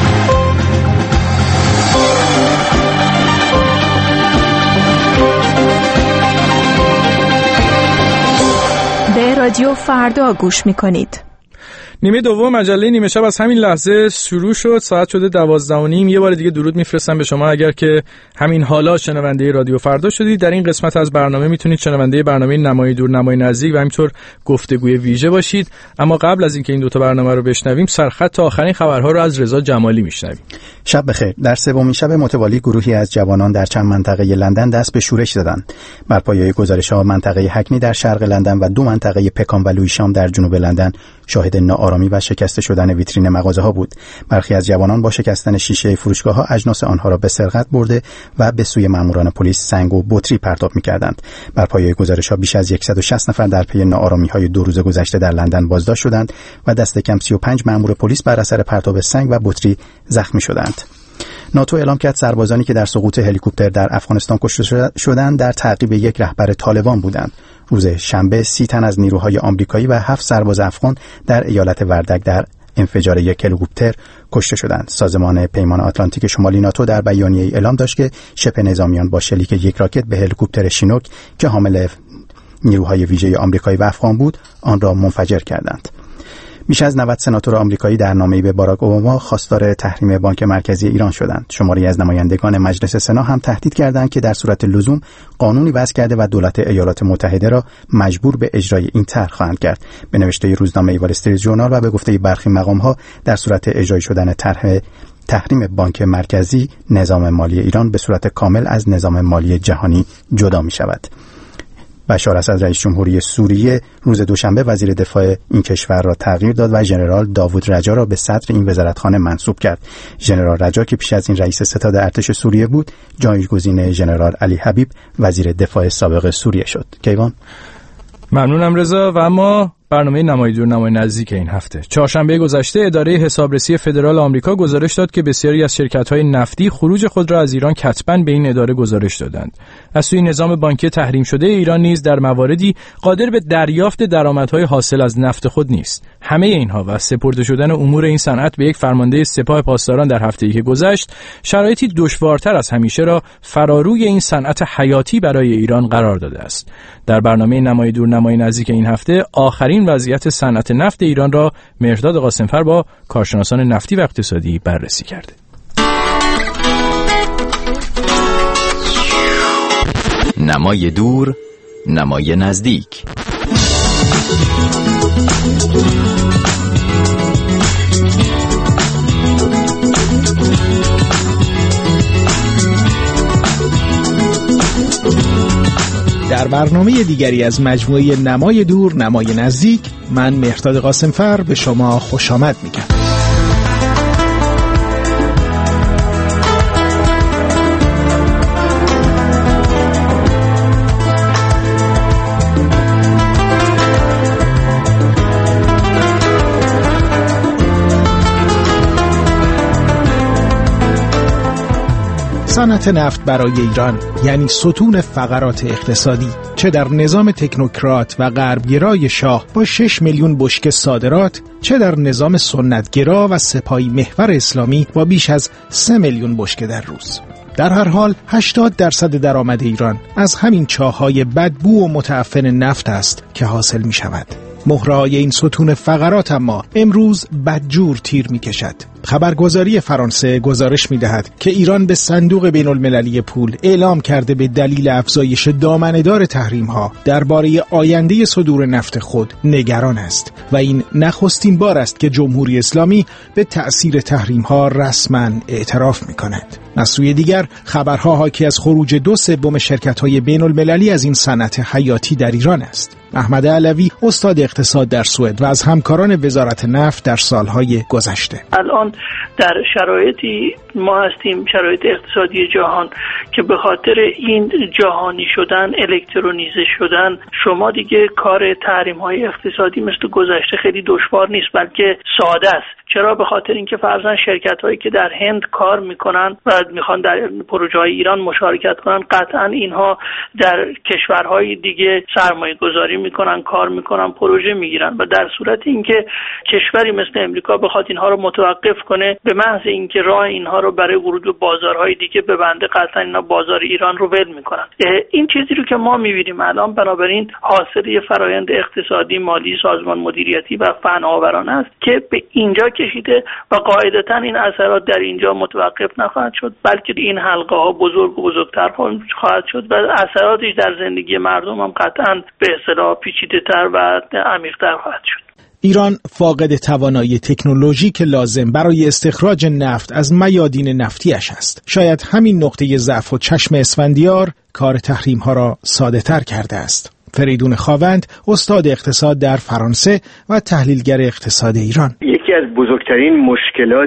به رادیو فردا گوش میکنید. نیمه دوم مجله نیمه شب از همین لحظه شروع شد. ساعت شده 12:30. یه بار دیگه درود میفرستم به شما اگر که همین حالا شنونده رادیو فردا شدید. در این قسمت از برنامه میتونید شنونده برنامه نمای دور نمای نزدیک و همینطور گفتگوی ویژه باشید. اما قبل از اینکه این دوتا برنامه رو بشنویم، سرخط آخرین خبرها رو از رضا جمالی میشنویم. شب بخیر. در سومین شب متوالی گروهی از جوانان در چند منطقه لندن دست به شورش زدند. بر پایه گزارش‌ها منطقه هکنی در شرق لندن و 2 منطقه پکان و لویشام در جنوب لندن شاهد ناآرامی و شکسته شدن ویترین مغازه‌ها بود. برخی از جوانان با شکستن شیشه فروشگاه‌ها اجناس آنها را به سرقت برده و به سوی ماموران پلیس سنگ و بطری پرتاب می‌کردند. بر پایه گزارش‌ها بیش از 160 نفر در پی ناآرامی‌های 2 روز گذشته در لندن بازداشت شدند و دست کم 35 مأمور پلیس بر اثر پرتاب سنگ و بطری زخمی شدند. ناتو اعلام کرد سربازانی که در سقوط هلیکوپتر در افغانستان کشته شدند در تعقیب یک رهبر طالبان بودند. روز شنبه 30 تن از نیروهای آمریکایی و 7 سرباز افغان در ایالت وردک در انفجار یک هلیکوپتر کشته شدند. سازمان پیمان آتلانتیک شمالی ناتو در بیانیه‌ای اعلام داشت که شبه نظامیان با شلیک یک راکت به هلیکوپتر شینوک که حامل نیروهای ویژه آمریکایی و افغان بود آن را منفجر کردند. بیش از 90 سناتور آمریکایی در نامه‌ای به باراک اوباما خواستار تحریم بانک مرکزی ایران شدند. شماری از نمایندگان مجلس سنا هم تهدید کردند که در صورت لزوم قانونی وضع کرده و دولت ایالات متحده را مجبور به اجرای این طرح خواهند کرد. به نوشته روزنامه وال استریت ژورنال و به گفته برخی مقام‌ها در صورت اجرای شدن طرح تحریم بانک مرکزی، نظام مالی ایران به صورت کامل از نظام مالی جهانی جدا می‌شود. بشار اسد رئیس جمهوری سوریه روز دوشنبه وزیر دفاع این کشور را تغییر داد و ژنرال داوود رجا را به صدر این وزارتخانه منصوب کرد. ژنرال رجا که پیش از این رئیس ستاد ارتش سوریه بود، جایگزین ژنرال علی حبیب وزیر دفاع سابق سوریه شد. کیوان، ممنونم رضا. و اما برنامه نمای دور نمای نزدیک این هفته. چهارشنبه گذشته اداره حسابرسی فدرال آمریکا گزارش داد که بسیاری از شرکت‌های نفتی خروج خود را از ایران کتباً به این اداره گزارش دادند. از سوی نظام بانکی تحریم شده ایران نیز در مواردی قادر به دریافت درآمدهای حاصل از نفت خود نیست. همه اینها و سپرده شدن امور این صنعت به یک فرمانده سپاه پاسداران در هفته‌ای که گذشت، شرایطی دشوارتر از همیشه را فراروی این صنعت حیاتی برای ایران قرار داده است. در برنامه نمای دور نمای نزدیک این هفته آخرین وضعیت صنعت نفت ایران را مهرداد قاسمفر با کارشناسان نفتی و اقتصادی بررسی کرده. نمای دور نمای نزدیک. در برنامه دیگری از مجموعه نمای دور نمای نزدیک، من مهرداد قاسمفر به شما خوش آمد میگم. صنعت نفت برای ایران یعنی ستون فقرات اقتصادی، چه در نظام تکنوکرات و غربگرای شاه با 6 میلیون بشکه صادرات، چه در نظام سنتگرا و سپاهی محور اسلامی با بیش از 3 میلیون بشکه در روز. در هر حال 80% درآمد ایران از همین چاه‌های بدبو و متعفن نفت است که حاصل می شود. مهره‌های این ستون فقرات اما امروز بدجور تیر می‌کشد. خبرگزاری فرانسه گزارش می‌دهد که ایران به صندوق بین‌المللی پول اعلام کرده به دلیل افزایش دامنه‌دار تحریم‌ها درباره آینده صدور نفت خود نگران است و این نخستین بار است که جمهوری اسلامی به تأثیر تحریم‌ها رسما اعتراف می‌کند. از سوی دیگر خبرها حاکی از خروج 2/3 شرکت‌های بین‌المللی از این صنعت حیاتی در ایران است. احمد علوی استاد اقتصاد در سوئد و از همکاران وزارت نفت در سالهای گذشته. الان در شرایطی ما هستیم، شرایط اقتصادی جهان، که به خاطر این جهانی شدن، الکترونیزه شدن، شما دیگه کار تحریم‌های اقتصادی مثل گذشته خیلی دشوار نیست، بلکه ساده است. چرا؟ به خاطر اینکه فرضاً شرکت‌هایی که در هند کار میکنن و میخوان در پروژه‌های ایران مشارکت کنن، قطعاً اینها در کشورهای دیگه سرمایه‌گذاری میکنن، کار میکنن، پروژه میگیرن و در صورت اینکه کشوری مثل امریکا بخواد اینها رو متوقف کنه، به محض اینکه راه اینها رو برای ورود به بازارهای دیگه ببنده، قطعاً اینا بازار ایران رو ول میکنن. این چیزی رو که ما میبینیم الان بنابراین حاصل یه فرآیند اقتصادی، مالی، سازمان مدیریتی و فناورانه است که به اینجا کشیده و قاعدتاً این اثرات در اینجا متوقف نخواهد شد، بلکه این حلقه ها بزرگ و بزرگتر خواهد شد و اثراتش در زندگی مردم هم قطعاً به اصطلاح پیچیده‌تر و عمیق‌تر خواهد شد. ایران فاقد توانایی تکنولوژیک لازم برای استخراج نفت از میادین نفتیش است. شاید همین نقطه ضعف و چشم اسفندیار کار تحریم‌ها را ساده‌تر کرده است. فریدون خاوند استاد اقتصاد در فرانسه و تحلیلگر اقتصاد ایران: یکی از بزرگترین مشکلات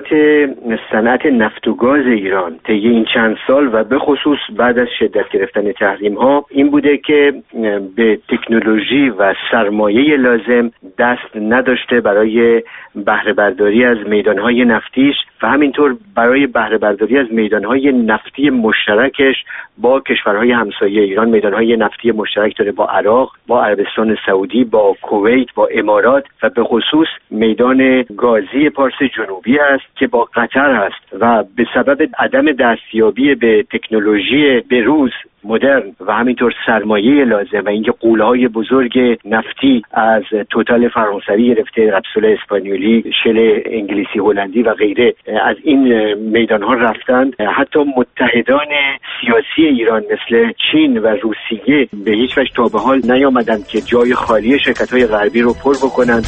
صنعت نفت و گاز ایران طی این چند سال و به خصوص بعد از شدت گرفتن تحریم ها این بوده که به تکنولوژی و سرمایه لازم دست نداشته برای بهره برداری از میدانهای نفتیش و همینطور برای بهره برداری از میدانهای نفتی مشترکش با کشورهای همسایه ایران. میدانهای نفتی مشترک داره با عراق، با عربستان سعودی، با کویت، با امارات و به خصوص میدان گازی پارس جنوبی است که با قطر است و به سبب عدم دستیابی به تکنولوژی بروز مدرن و همینطور سرمایه لازم و اینکه غول‌های بزرگ نفتی از توتال فرانسوی گرفته، رپسول اسپانیولی، شل انگلیسی هلندی و غیره از این میدانها رفتند، حتی متحدان سیاسی ایران مثل چین و روسیه به هیچ وجه تا به حال نیامدند که جای خالی شرکت‌های غربی رو پر بکنند.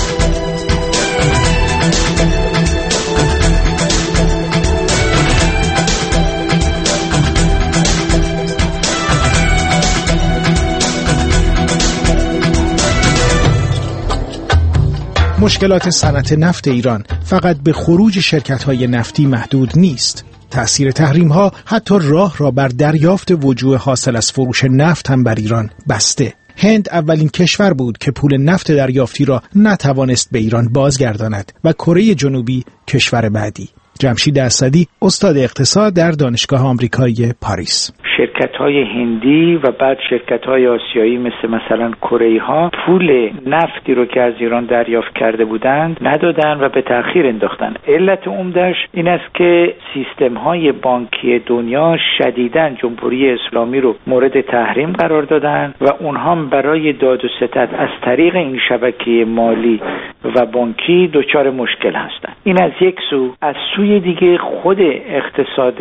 مشکلات صنعت نفت ایران فقط به خروج شرکت‌های نفتی محدود نیست. تأثیر تحریم‌ها حتی راه را بر دریافت وجوه حاصل از فروش نفت هم بر ایران بسته. هند اولین کشور بود که پول نفت دریافتی را نتوانست به ایران بازگرداند و کره جنوبی کشور بعدی. جمشید اسدی استاد اقتصاد در دانشگاه آمریکایی پاریس: شرکت‌های هندی و بعد شرکت‌های آسیایی مثلا کره ها پول نفتی رو که از ایران دریافت کرده بودند ندادن و به تأخیر انداختن. علت عمده‌اش این است که سیستم‌های بانکی دنیا شدیداً جمهوری اسلامی رو مورد تحریم قرار دادن و اونها برای داد و ستد از طریق این شبکه مالی و بانکی دچار مشکل هستند. این از یک سو. از سوی دیگه خود اقتصاد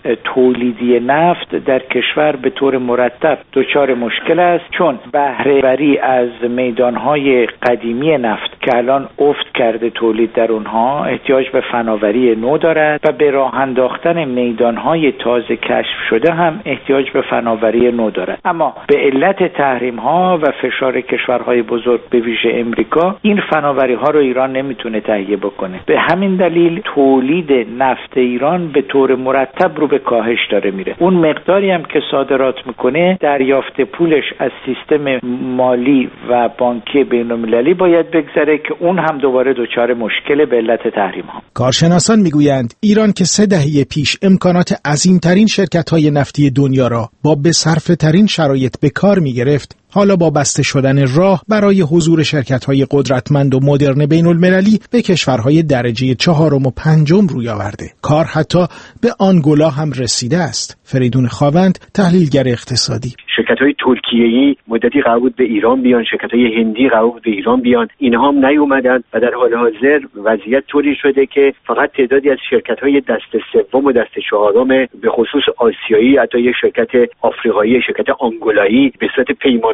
تولیدی نفت در کشور به طور مرتب دچار مشکل است، چون بهره بری از میدانهای قدیمی نفت که الان افت کرده تولید در اونها احتیاج به فناوری نو دارد و به راه انداختن میدانهای تازه کشف شده هم احتیاج به فناوری نو دارد. اما به علت تحریم ها و فشار کشورهای بزرگ به ویژه امریکا این فناوری ها رو ایران نمیتونه تهیه بکنه. به همین دلیل تولید نفت ایران به طور مرتب رو به کاهش داره میره. اون مقداری هم که صادرات میکنه دریافت پولش از سیستم مالی و بانکی بین‌المللی باید بگذره که اون هم دوباره دچار مشکل به علت تحریم ها. کارشناسان میگویند ایران که 3 دهه پیش امکانات عظیمترین شرکت‌های نفتی دنیا را با بصرفه‌ترین شرایط به کار میگرفت، حالا با بسته شدن راه برای حضور شرکت‌های قدرتمند و مدرن بین‌المللی به کشورهای درجه 4 و 5 روی آورده. کار حتی به آنگولا هم رسیده است. فریدون خاوند تحلیلگر اقتصادی: شرکت‌های ترکیه‌ای مدتی قرار بود به ایران بیان، شرکت‌های هندی قرار بود به ایران بیان، اینها هم نیومدن و در حال حاضر وضعیت طوری شده که فقط تعدادی از شرکت‌های دست سوم و دست چهارم به خصوص آسیایی، حتی یک شرکت آفریقایی، شرکت آنگولایی به صورت پیمان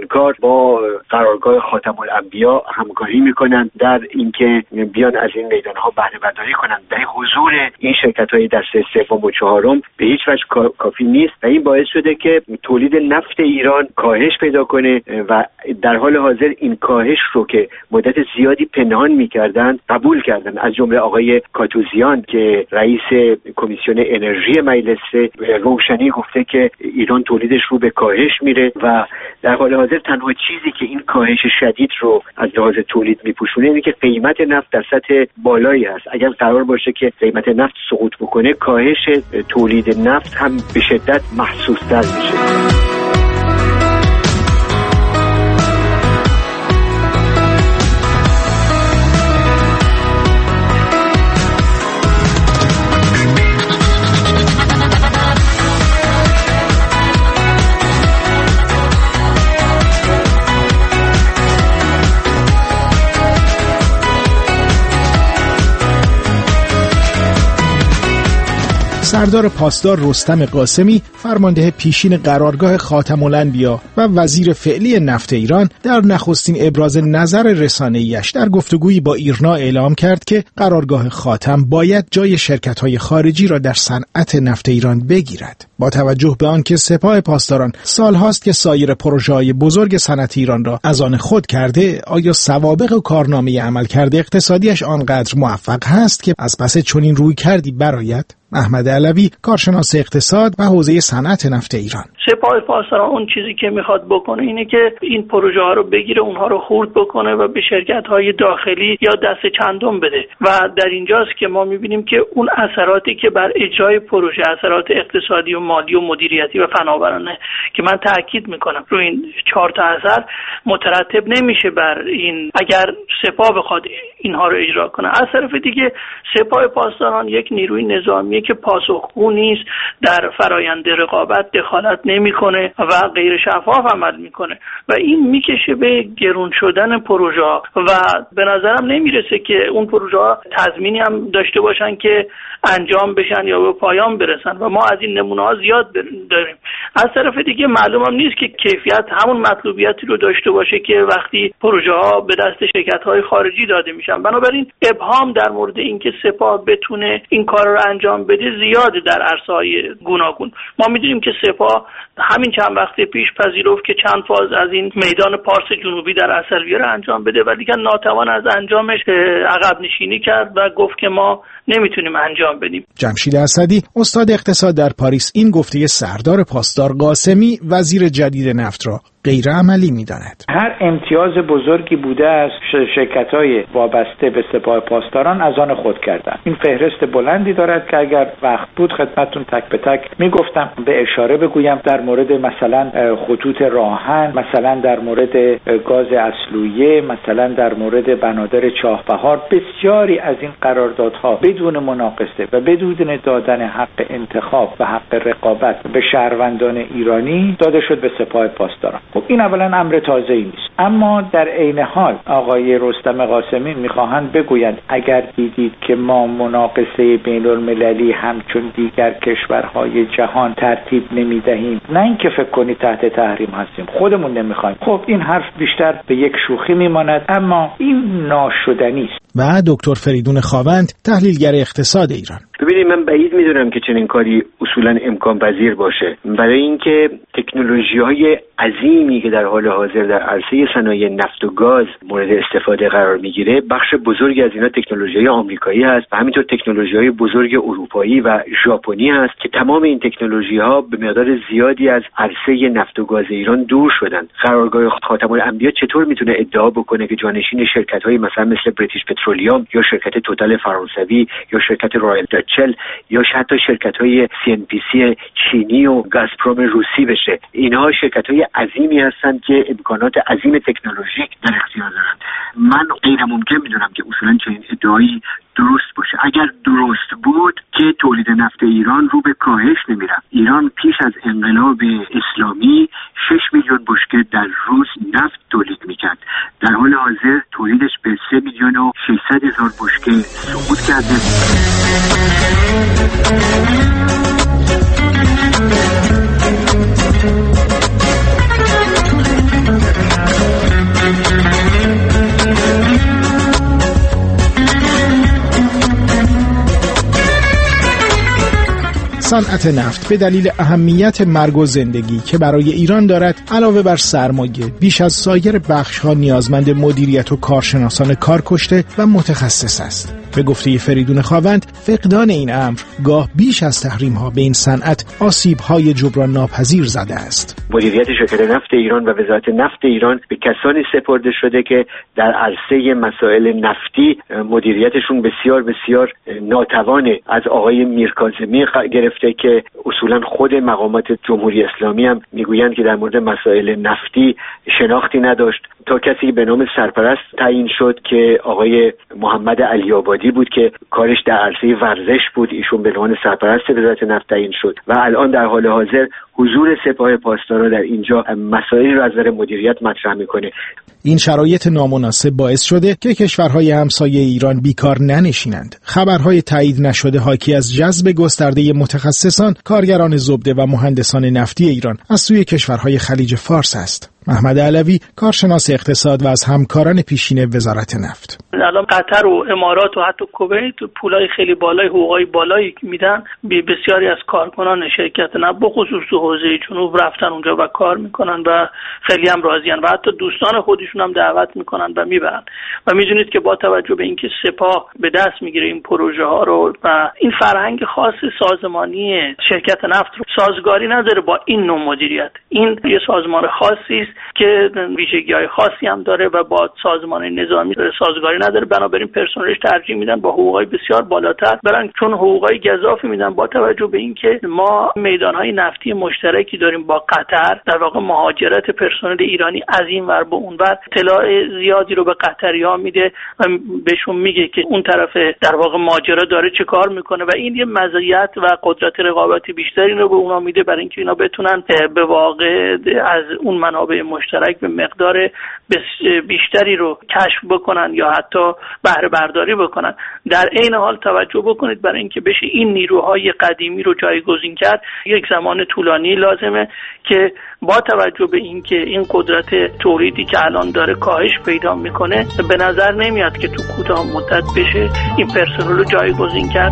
کار با قرارگاه خاتم الانبیا همکاری میکنن در اینکه بیان از این میدانها بهره برداری کنن. در حضور این شرکت‌های دسته سوم و چهارم به هیچ وجه کافی نیست و این باعث شده که تولید نفت ایران کاهش پیدا کنه و در حال حاضر این کاهش رو که مدت زیادی پنهان میکردن قبول کردن، از جمله آقای کاتوزیان که رئیس کمیسیون انرژی مجلس روشنی گفته که ایران تولیدش رو به کاهش میره و در حال حاضر تنها چیزی که این کاهش شدید رو از لحاظ تولید میپوشونه اینه که قیمت نفت در سطح بالایی هست. اگر قرار باشه که قیمت نفت سقوط بکنه کاهش تولید نفت هم به شدت محسوس‌تر میشه. سردار پاسدار رستم قاسمی، فرمانده پیشین قرارگاه خاتم الانبیا و وزیر فعلی نفت ایران، در نخستین ابراز نظر رسانه‌ایش در گفتگویی با ایرنا اعلام کرد که قرارگاه خاتم باید جای شرکت‌های خارجی را در صنعت نفت ایران بگیرد. با توجه به آنکه سپاه پاسداران سالهاست که سایر پروژه‌های بزرگ صنعت ایران را از آن خود کرده، آیا سوابق و کارنامه عملکرد اقتصادیش آنقدر موفق هست که از پس چنین رویکردی برآید؟ احمد علوی، کارشناس اقتصاد و حوزه صنعت نفت ایران: سپاه پاسداران اون چیزی که میخواد بکنه اینه که این پروژه ها رو بگیره، اونها رو خرد بکنه و به شرکت های داخلی یا دست چندم بده و در اینجاست که ما میبینیم که اون اثراتی که بر اجرای پروژه، اثرات اقتصادی و مالی و مدیریتی و فناورانه که من تاکید میکنم روی این 4 تا اثر مترتب نمیشه بر این اگر سپاه بخواد اینها رو اجرا کنه. از طرف دیگه سپاه پاسداران یک نیروی نظامی که پاسخگو نیست، در فرایند رقابت دخالت نمیکنه و غیر شفاف عمل میکنه و این میکشه به گرون شدن پروژه ها و به نظرم نمیرسه که اون پروژه ها تضمینی هم داشته باشن که انجام بشن یا به پایان برسن و ما از این نمونه ها زیاد داریم. از طرف دیگه معلوم هم نیست که کیفیت همون مطلوبیتی رو داشته باشه که وقتی پروژه ها به دست شرکت های خارجی داده میشن. بنابراین ابهام در مورد اینکه سپاه بتونه این کار رو انجام بده زیاده در عرصه‌های گوناگون. ما میدونیم که سپاه همین چند وقت پیش پذیرفت که چند فاز از این میدان پارس جنوبی در عسلویه رو انجام بده و دیگه ناتوان از انجامش عقب نشینی کرد و گفت که ما نمیتونیم انجام بدیم. جمشید اسدی، استاد اقتصاد در پاریس، این گفته سردار پاسدار قاسمی وزیر جدید نفت را غیر عملی می‌داند. هر امتیاز بزرگی بوده است شرکت‌های وابسته به سپاه پاسداران از آن خود کردند. این فهرست بلندی دارد که اگر وقت بود خدمتتون تک به تک میگفتم. به اشاره بگویم در مورد مثلا خطوط راهن، مثلا در مورد گاز اسلویه، مثلا در مورد بنادر چاهبهار، بسیاری از این قراردادها بدون مناقصه و بدون دادن حق انتخاب و حق رقابت به شهروندان ایرانی داده شد به سپاه پاسداران. خب این اولا امر تازه‌ای نیست، اما در عین حال آقای رستم قاسمی میخواهند بگویند اگر دیدید که ما مناقصه بین‌المللی همچون دیگر کشورهای جهان ترتیب نمیدهیم، نه اینکه فکر کنید تحت تحریم هستیم، خودمون نمیخوایم. خب این حرف بیشتر به یک شوخی میماند، اما این ناشدنی است. و دکتر فریدون خاوند، تحلیلگر اقتصاد ایران: ببینید، من بعید میدونم که چنین کاری اصولا امکان پذیر باشه، برای اینکه تکنولوژی‌های عظیمی که در حال حاضر در عرصه صنایع نفت و گاز مورد استفاده قرار میگیره، بخش بزرگی از اینا تکنولوژی‌های آمریکایی هست و همینطور تکنولوژی‌های بزرگ اروپایی و ژاپنی هست که تمام این تکنولوژی‌ها به مقدار زیادی از عرصه نفت و گاز ایران دور شدن. قرارگاه خاتم الانبیا چطور میتونه ادعا بکنه که جانشین شرکت‌های مثلا مثل بریتیش پترولیوم یا شرکت توتال فرانسوی یا شرکت رایل داچل یا حتی شرکت‌های CNPC چینی و گازپروم روسی بشه؟ اینها شرکت‌های عظیمی هستند که امکانات عظیم تکنولوژیک در اختیار دارند. من غیر ممکن می‌دونم که اصولاً چنین ادعایی درست باشه. اگر درست بود که تولید نفت ایران رو به کاهش نمیرفت. ایران پیش از انقلاب اسلامی 6 میلیون بشکه در روز نفت تولید میکرد. در حال حاضر تولیدش به 3 میلیون و 600 هزار بشکه سقوط کرده. صنعت نفت به دلیل اهمیت مرگ و زندگی که برای ایران دارد، علاوه بر سرمایه، بیش از سایر بخش‌ها نیازمند مدیریت و کارشناسان کارکشته و متخصص است. به گفته فریدون خاوند، فقدان این امر گاه بیش از تحریم‌ها به این صنعت آسیب‌های جبران ناپذیر زده است. مدیریت شرکت نفت ایران و وزارت نفت ایران به کسانی سپرده شده که در عرصه مسائل نفتی مدیریتشون بسیار بسیار ناتوانه. از آقای میرکاظمی گرفته که اصولا خود مقامات جمهوری اسلامی هم میگویند که در مورد مسائل نفتی شناختی نداشت، تا کسی به نام سرپرست تعیین شد که آقای محمد علی آبادی بود که کارش در عرصه ورزش بود. ایشون به عنوان سرپرست وزارت نفت تعیین شد و الان در حال حاضر حضور سپاه پاسداران در اینجا مسائلی را از نظر مدیریت مطرح میکنه. این شرایط نامناسب باعث شده که کشورهای همسایه ایران بیکار ننشینند. خبرهای تایید نشده حاکی از جذب گسترده متخصصان، کارگران زبده و مهندسان نفتی ایران از سوی کشورهای خلیج فارس است. محمد علوی، کارشناس اقتصاد و از همکاران پیشین وزارت نفت: الان قطر و امارات و حتی کویت پولای خیلی بالای، حقوقای بالایی میدن. بسیاری از کارکنان شرکت نفت به خصوص تو حوزه جنوب رفتن اونجا و کار میکنن و خیلی هم راضیان و حتی دوستان خودشون هم دعوت میکنن و میبرن. و میدونید که با توجه به اینکه سپاه به دست میگیره این پروژه ها رو و این فرهنگ خاص سازمانی شرکت نفت رو سازگاری نداره با این نوع مدیریت. این یه سازمان خاصی است که ویژگی‌های خاصی هم داره و با سازمان نظامی سازگاری نداره. بنابراین پرسنلش ترجیح میدن با حقوقای بسیار بالاتر برن، چون حقوقای گزافی میدن. با توجه به اینکه ما میدانهای نفتی مشترکی داریم با قطر، در واقع مهاجرت پرسنل ایرانی از این ور به اون ور اطلاع زیادی رو به قطری‌ها میده و بهشون میگه که اون طرف در واقع ماجرا داره چه کار میکنه و این یه مزیت و قدرت رقابتی بیشتری رو به اونا میده برای اینکه اینا بتونن به واقع از اون منابع مشترک به مقدار بیشتری رو کشف بکنن یا حتی بهره برداری بکنن. در عین حال توجه بکنید برای اینکه بشه این نیروهای قدیمی رو جایگزین کرد، یک زمان طولانی لازمه که با توجه به اینکه این قدرت تولیدی که الان داره کاهش پیدا میکنه، به نظر نمیاد که تو کوتاه مدت بشه این پرسنل رو جایگزین کرد.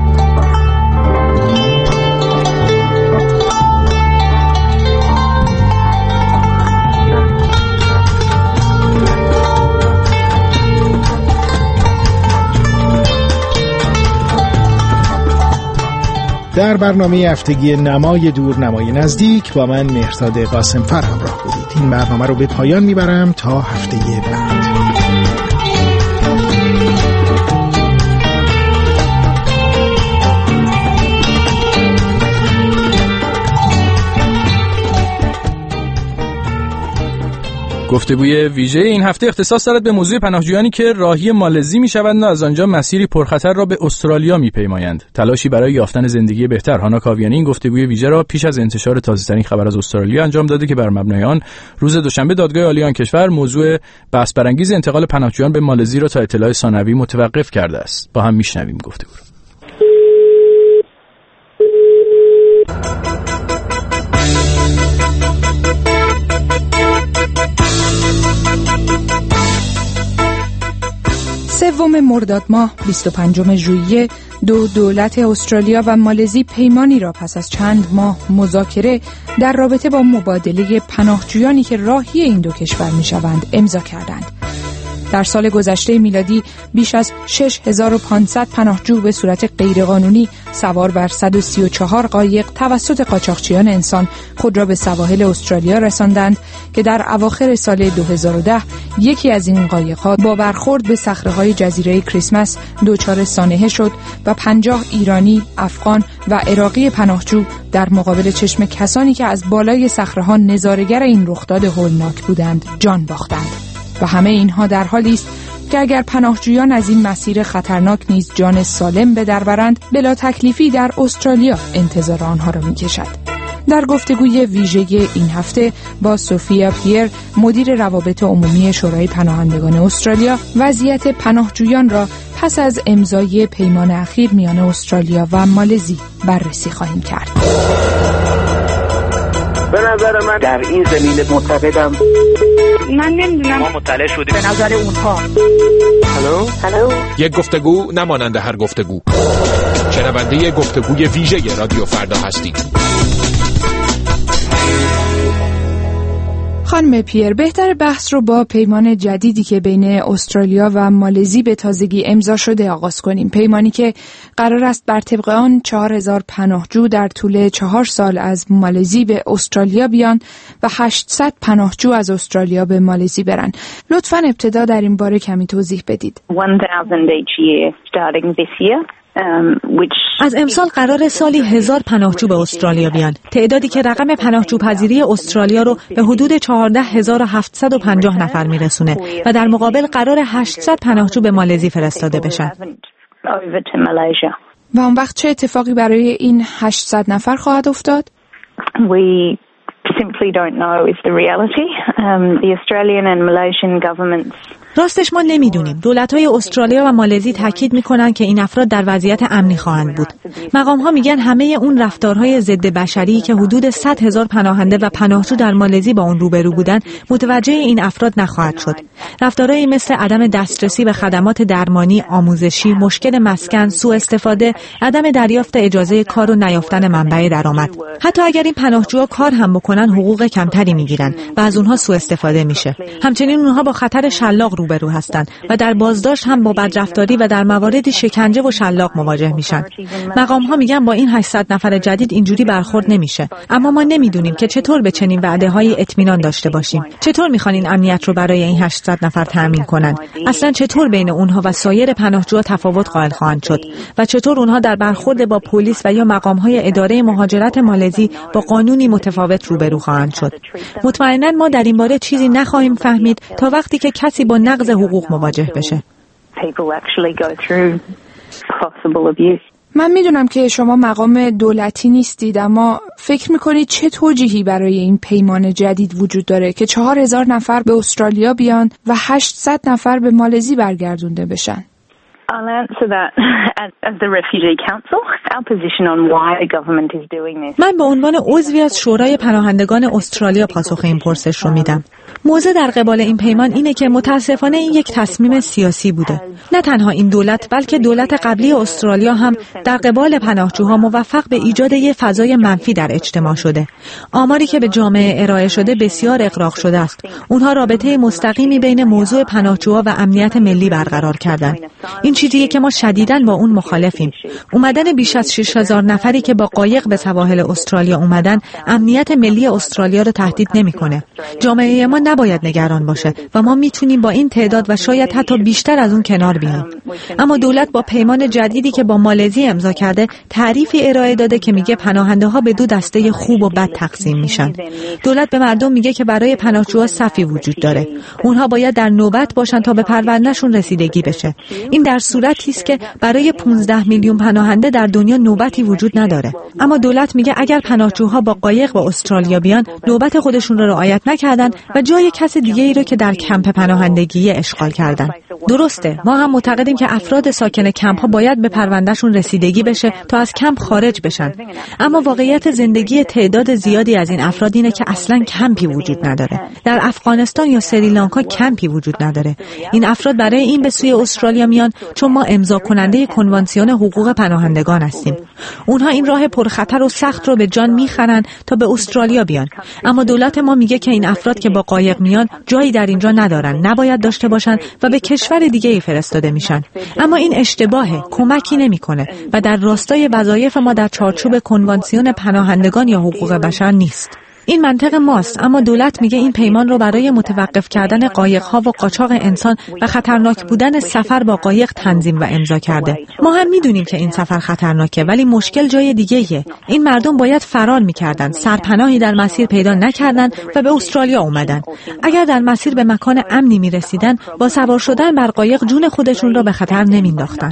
در برنامه هفتگی نمای دور نمای نزدیک با من مهرداد قاسمفر همراه بودید. این برنامه رو به پایان میبرم تا هفته بعد. گفتگوی ویژه این هفته اختصاص دارد به موضوع پناهجویانی که راهی مالزی میشوند و از آنجا مسیری پرخطر را به استرالیا میپیمایند. تلاشی برای یافتن زندگی بهتر. هانا کاویانی این گفتگوی ویژه را پیش از انتشار تازه‌ترین خبر از استرالیا انجام داده که بر مبنای آن روز دوشنبه دادگاه عالی آن کشور موضوع بحث برانگیز انتقال پناهجویان به مالزی را تا اطلاع ثانوی متوقف کرده است. با هم میشنویم گفتگو را. سوم مرداد ماه 25 ژوئیه دولت استرالیا و مالزی پیمانی را پس از چند ماه مذاکره در رابطه با مبادله پناهجویانی که راهی این دو کشور میشوند امضا کردند. در سال گذشته میلادی بیش از 6500 پناهجو به صورت غیرقانونی سوار بر 134 قایق توسط قاچاقچیان انسان خود را به سواحل استرالیا رساندند که در اواخر سال 2010 یکی از این قایق‌ها با برخورد به صخره‌های جزیره کریسمس دچار سانحه شد و 50 ایرانی، افغان و عراقی پناهجو در مقابل چشم کسانی که از بالای صخره‌ها نظاره‌گر این رخداد هولناک بودند جان باختند. و همه اینها در حالی است که اگر پناهجویان از این مسیر خطرناک نیز جان سالم به در برند، بلا تکلیفی در استرالیا انتظار آنها را می‌کشد. در گفتگوی ویژه این هفته با سوفیا پیر، مدیر روابط عمومی شورای پناهندگان استرالیا، وضعیت پناهجویان را پس از امضای پیمان اخیر میان استرالیا و مالزی بررسی خواهیم کرد. به نظر من در این زمینه معتقدم، من نمیدونم، ما مطلع شدیم به نظر اونها. هلو یک گفتگو نمانند هر گفتگو. شنونده گفتگوی ویژه رادیو فردا هستید. خانم پیر، بهتر بحث رو با پیمان جدیدی که بین استرالیا و مالزی به تازگی امضا شده آغاز کنیم. پیمانی که قرار است بر طبق آن 4000 پناهجو در طول 4 سال از مالزی به استرالیا بیان و 800 پناهجو از استرالیا به مالزی برن. لطفاً ابتدا در این باره کمی توضیح بدید. 1000 each year starting this year. از امسال قرار سالی 1000 پناهجو به استرالیا بیان، تعدادی که رقم پناهجو پذیری استرالیا رو به حدود 14750 نفر میرسونه و در مقابل قرار 800 پناهجو به مالزی فرستاده بشن. و اون وقت چه اتفاقی برای این 800 نفر خواهد افتاد؟ We simply don't know is the reality. The Australian and Malaysian governments راستش ما نمیدونیم. دولت‌های استرالیا و مالزی تاکید میکنن که این افراد در وضعیت امنی خواهند بود. مقام‌ها میگن همه اون رفتارهای ضد بشری که حدود 100,000 پناهنده و پناهجو در مالزی با اون روبرو بودن متوجه این افراد نخواهد شد. رفتارهایی مثل عدم دسترسی به خدمات درمانی، آموزشی، مشکل مسکن، سوء استفاده، عدم دریافت اجازه کار و نیافتن منبع درآمد. حتی اگر این پناهجوها کار هم بکنن حقوق کمتری میگیرن و از اونها سوء استفاده میشه. همچنین اونها با خطر شلاق روبرو هستند و در بازداشت هم با بدرفتاری و در مواردی شکنجه و شلاق مواجه میشن. مقام‌ها میگن با این 800 نفر جدید اینجوری برخورد نمیشه، اما ما نمیدونیم که چطور به چنین وعده‌های اطمینان داشته باشیم. چطور میخوان این امنیت رو برای این 800 نفر تامین کنن؟ اصلا چطور بین اونها و سایر پناهجوها تفاوت قائل خواهند شد و چطور اونها در برخورد با پلیس و یا مقام‌های اداره مهاجرت مالزی با قانونی متفاوت روبرو خواهند شد؟ مطمئناً ما در این باره چیزی نخواهیم فهمید تا وقتی که کسی با نقض حقوق مواجه بشه. من میدونم که شما مقام دولتی نیستید، اما فکر میکنید چه توجیهی برای این پیمان جدید وجود داره که 4000 نفر به استرالیا بیان و 800 نفر به مالزی برگردونده بشن؟ I'll answer that as the Refugee Council. Our position on why the government is doing this. من به عنوان عضوی از شورای پناهندگان استرالیا پاسخ این پرسش رو میدم. موضوع در قبال این پیمان اینه که متاسفانه این یک تصمیم سیاسی بوده. نه تنها این دولت بلکه دولت قبلی استرالیا هم در قبال پناهجوها موفق به ایجاد یک فضای منفی در اجتماع شده. آماری که به جامعه ارائه شده بسیار اغراق شده است. اونها رابطه مستقیمی بین موضوع پناهجوها و امنیت ملی برقرار کردند. این چیزیه که ما شدیداً با اون مخالفیم. اومدن بیش از 6000 نفری که با قایق به سواحل استرالیا اومدن امنیت ملی استرالیا رو تهدید نمی‌کنه. جامعه ما نباید نگران باشه و ما میتونیم با این تعداد و شاید حتی بیشتر از اون کنار بیاییم. اما دولت با پیمان جدیدی که با مالزی امضا کرده تعریفی ارائه داده که میگه پناهنده‌ها به دو دسته خوب و بد تقسیم میشن. دولت به مردم میگه که برای پناهجوها صفی وجود داره. اونها باید در نوبت باشن تا به پروندهشون رسیدگی بشه. این در صورتی است که برای 15 میلیون پناهنده در دنیا نوبتی وجود نداره. اما دولت میگه اگر پناهجوها با قایق به استرالیا بیان نوبت خودشون رو رعایت نکردن و جای کس دیگه ای رو که در کمپ پناهندگی اشغال کردن. درسته، ما هم معتقدیم که افراد ساکن کمپ ها باید به پروندهشون رسیدگی بشه تا از کمپ خارج بشن. اما واقعیت زندگی تعداد زیادی از این افراد اینه که اصلاً کمپی وجود نداره. در افغانستان یا سریلانکا کمپی وجود نداره. این افراد برای این به سوی استرالیا میان چون ما امضا کننده کنوانسیون حقوق پناهندگان هستیم. اونها این راه پرخطر و سخت رو به جان میخرن تا به استرالیا بیان. اما دولت ما میگه که این افراد که با قایق میان جایی در اینجا ندارن، نباید داشته باشن و به کشور دیگه ای فرستاده میشن. اما این اشتباهه، کمکی نمیکنه و در راستای وظایف ما در چارچوب کنوانسیون پناهندگان یا حقوق بشر نیست. این منطق ماست، اما دولت میگه این پیمان رو برای متوقف کردن قایق‌ها و قاچاق انسان و خطرناک بودن سفر با قایق تنظیم و امضا کرده. ما هم میدونیم که این سفر خطرناکه، ولی مشکل جای دیگه‌ایه. این مردم باید فرار میکردن، سرپناهی در مسیر پیدا نکردن و به استرالیا اومدن. اگر در مسیر به مکان امنی میرسیدن، با سوار شدن بر قایق جون خودشون رو به خطر نمینداختن.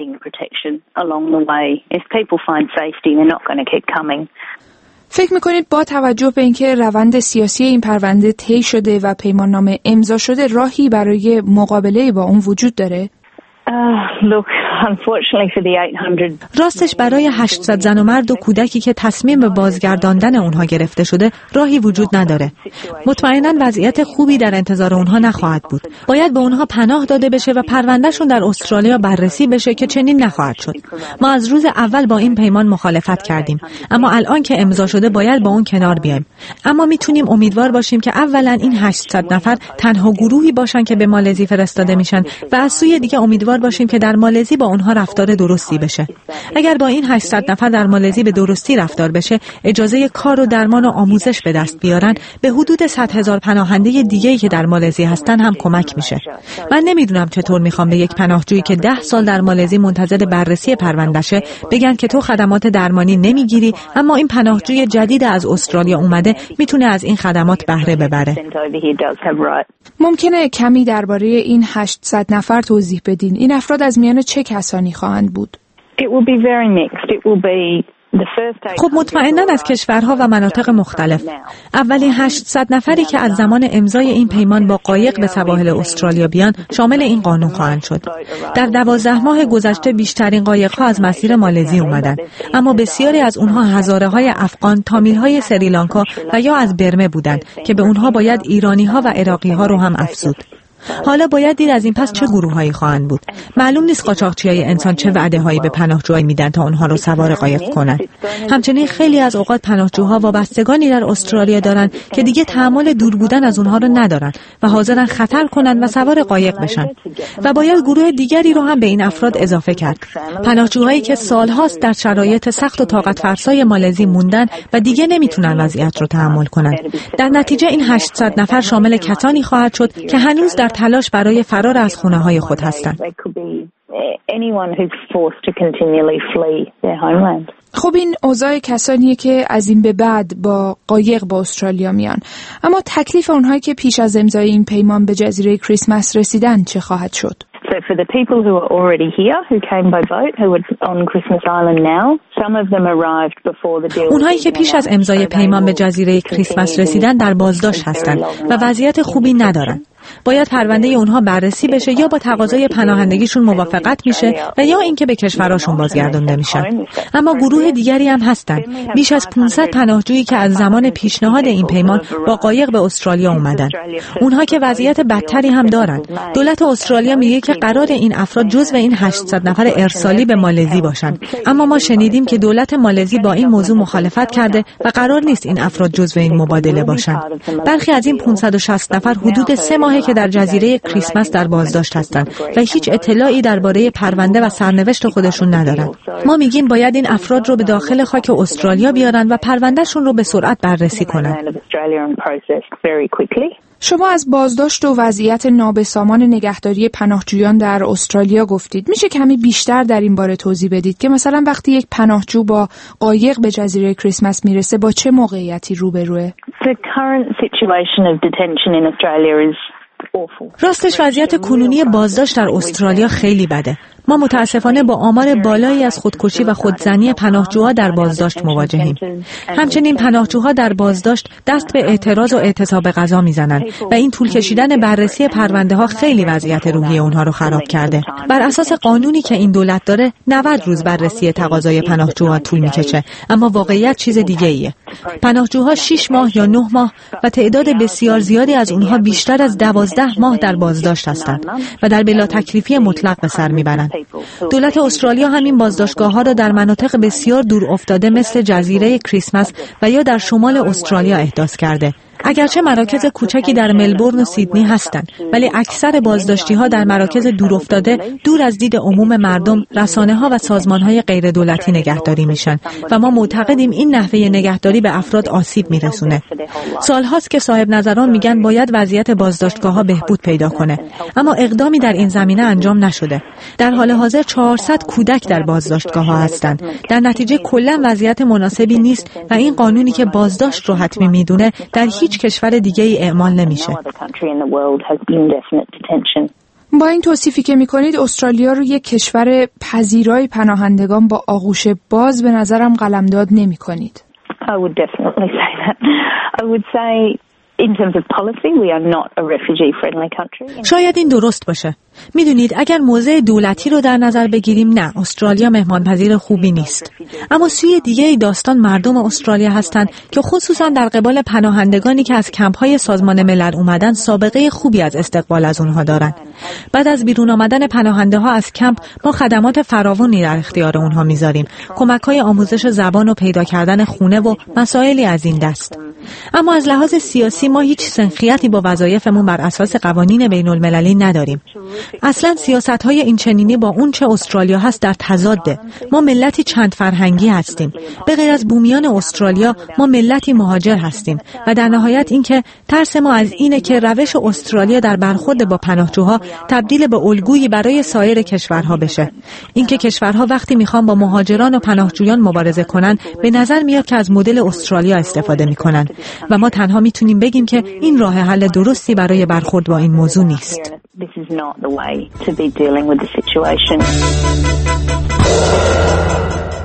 فکر میکنید با توجه به اینکه روند سیاسی این پرونده طی شده و پیماننامه امضا شده راهی برای مقابله با اون وجود داره؟ Look, راستش برای 800 زن و مرد و کودکی که تصمیم به بازگرداندن اونها گرفته شده راهی وجود نداره. مطمئناً وضعیت خوبی در انتظار اونها نخواهد بود. باید به اونها پناه داده بشه و پروندهشون در استرالیا بررسی بشه که چنین نخواهد شد. ما از روز اول با این پیمان مخالفت کردیم، اما الان که امضا شده باید با اون کنار بیایم. اما میتونیم امیدوار باشیم که اولا این 800 نفر تنها گروهی باشن که به مالزی فرستاده میشن و از سوی دیگه امیدوار باشیم که در مالزی با اونها رفتار درستی بشه. اگر با این 800 نفر در مالزی به درستی رفتار بشه، اجازه کار و درمان و آموزش به دست بیارن، به حدود 100,000 پناهنده دیگه‌ای که در مالزی هستن هم کمک میشه. من نمیدونم چطور میخوام به یک پناهجویی که 10 سال در مالزی منتظر بررسی پروندهشه بگن که تو خدمات درمانی نمیگیری، اما این پناهجوی جدید از استرالیا اومده میتونه از این خدمات بهره ببره. ممکنه کمی درباره این 800 نفر توضیح بدین؟ این افراد از میان چه کسانی خواهند بود؟ خب مطمئناً از کشورها و مناطق مختلف. اولین 800 نفری که از زمان امضای این پیمان با قایق به سواحل استرالیا بیان شامل این قانون خواهند شد. در 12 ماه گذشته بیشترین قایق‌ها از مسیر مالزی اومدن، اما بسیاری از اونها هزاره‌های افغان، تامیل‌های سریلانکا و یا از برمه بودند که به اونها باید ایرانی‌ها و عراقی‌ها رو هم افزود. حالا باید دید از این پس چه گروه‌هایی خواهند بود. معلوم نیست قاچاقچیای انسان چه وعده‌هایی به پناهجویان میدن تا اونها رو سوار قایق کنن. همچنین خیلی از اوقات پناهجوها وابستگانی در استرالیا دارن که دیگه تحمل دور بودن از اونها رو ندارن و حاضرن خطر کنن و سوار قایق بشن. و باید گروه دیگری رو هم به این افراد اضافه کرد. پناهجوهایی که سالهاست در شرایط سخت و طاقت فرسای مالزی موندن و دیگه نمیتونن وضعیت رو تحمل کنن. در نتیجه این 800 نفر شامل کسانی خواهد شد که هنوز در تلاش برای فرار از خونه‌های خود هستند. خب این اوضاع کسانیه که از این به بعد با قایق با استرالیا میان، اما تکلیف اونهایی که پیش از امضای این پیمان به جزیره کریسمس رسیدن چه خواهد شد؟ So for the people who are already here, who came by boat, who are on Christmas Island now, some of them arrived before the deal. اونهایی که پیش از امضای پیمان به جزیره کریسمس رسیدن در بازداشت هستند و وضعیت خوبی ندارن. باید پرونده اونها بررسی بشه، یا با تقاضای پناهندگیشون موافقت میشه و یا اینکه به کشوراشون بازگردانده میشن. اما گروه دیگری هم هستن، بیش از 500 پناهجویی که از زمان پیشنهاد این پیمان با قایق به استرالیا اومدن. اونها که وضعیت بدتری هم دارن. دولت استرالیا میگه که قرار این افراد جزو این 800 نفر ارسالی به مالزی باشن، اما ما شنیدیم که دولت مالزی با این موضوع مخالفت کرده و قرار نیست این افراد جزو این مبادله باشن. برخی از این 560 نفر حدود 3 ماه که در جزیره کریسمس در بازداشت هستند و هیچ اطلاعی درباره پرونده و سرنوشت خودشون ندارن. ما میگیم باید این افراد رو به داخل خاک استرالیا بیارن و پروندهشون رو به سرعت بررسی کنن. شما از بازداشت و وضعیت نابسامان نگهداری پناهجویان در استرالیا گفتید. میشه کمی بیشتر در این باره توضیح بدید که مثلا وقتی یک پناهجو با قایق به جزیره کریسمس میرسه با چه موقعیتی روبروه؟ راستش وضعیت کنونی بازداشت در استرالیا خیلی بده. ما متاسفانه با آمار بالایی از خودکشی و خودزنی پناهجوها در بازداشت مواجهیم. همچنین پناهجوها در بازداشت دست به اعتراض و اعتصاب غذا میزنن و این طول کشیدن بررسی پرونده ها خیلی وضعیت روحی اونها رو خراب کرده. بر اساس قانونی که این دولت داره 90 روز بررسی تقاضای پناهجوها طول میکشه، اما واقعیت چیز دیگه ایه. پناهجوها 6 ماه یا 9 ماه و تعداد بسیار زیادی از اونها بیشتر از 12 ماه در بازداشت هستند و در بلا تکلیفی مطلق به سر میبرند. دولت استرالیا همین بازداشتگاه‌ها را در مناطق بسیار دور افتاده مثل جزیره کریسمس و یا در شمال استرالیا احداث کرده. اگرچه مراکز کوچکی در ملبورن و سیدنی هستند، ولی اکثر بازداشتی‌ها در مراکز دورافتاده دور از دید عموم مردم، رسانه‌ها و سازمان‌های غیر دولتی نگهداری میشن و ما معتقدیم این نحوه نگهداری به افراد آسیب میرسونه. سال‌هاست که صاحب نظران میگن باید وضعیت بازداشتگاه‌ها بهبود پیدا کنه، اما اقدامی در این زمینه انجام نشده. در حال حاضر 400 کودک در بازداشتگاه‌ها هستند. در نتیجه کلاً وضعیت مناسبی نیست و این قانونی که بازداشت رو حتمی میدونه در هیچ کشور دیگه ای اعمال نمیشه. با این توصیفی که میکنید استرالیا رو یک کشور پذیرای پناهندگان با آغوش باز به نظرم قلمداد نمیکنید. شاید این درست باشه. میدونید اگر موضع دولتی رو در نظر بگیریم نه، استرالیا مهمانپذیر خوبی نیست. اما سوی دیگه ای داستان مردم استرالیا هستند که خصوصا در قبال پناهندگانی که از کمپ‌های سازمان ملل اومدن سابقه خوبی از استقبال از اونها دارن. بعد از بیرون آمدن پناهنده ها از کمپ ما خدمات فراوانی در اختیار اونها میذاریم، کمک‌های آموزش زبان و پیدا کردن خونه و مسائلی از این دست. اما از لحاظ سیاسی ما هیچ سنخیتی با وظایفمون بر اساس قوانین بین‌المللی نداریم. اصلا سیاست‌های این چنینی با اون چه استرالیا هست در تضاده. ما ملتی چند فرهنگی هستیم. به غیر از بومیان استرالیا ما ملتی مهاجر هستیم و در نهایت اینکه ترس ما از اینه که روش استرالیا در برخورد با پناهجوها تبدیل به الگویی برای سایر کشورها بشه. اینکه کشورها وقتی میخوان با مهاجران و پناهجویان مبارزه کنن به نظر میاد که از مدل استرالیا استفاده میکنن و ما تنها میتونیم بگیم که این راه حل درستی برای برخورد با این موضوع نیست. This is not the way to be dealing with the situation.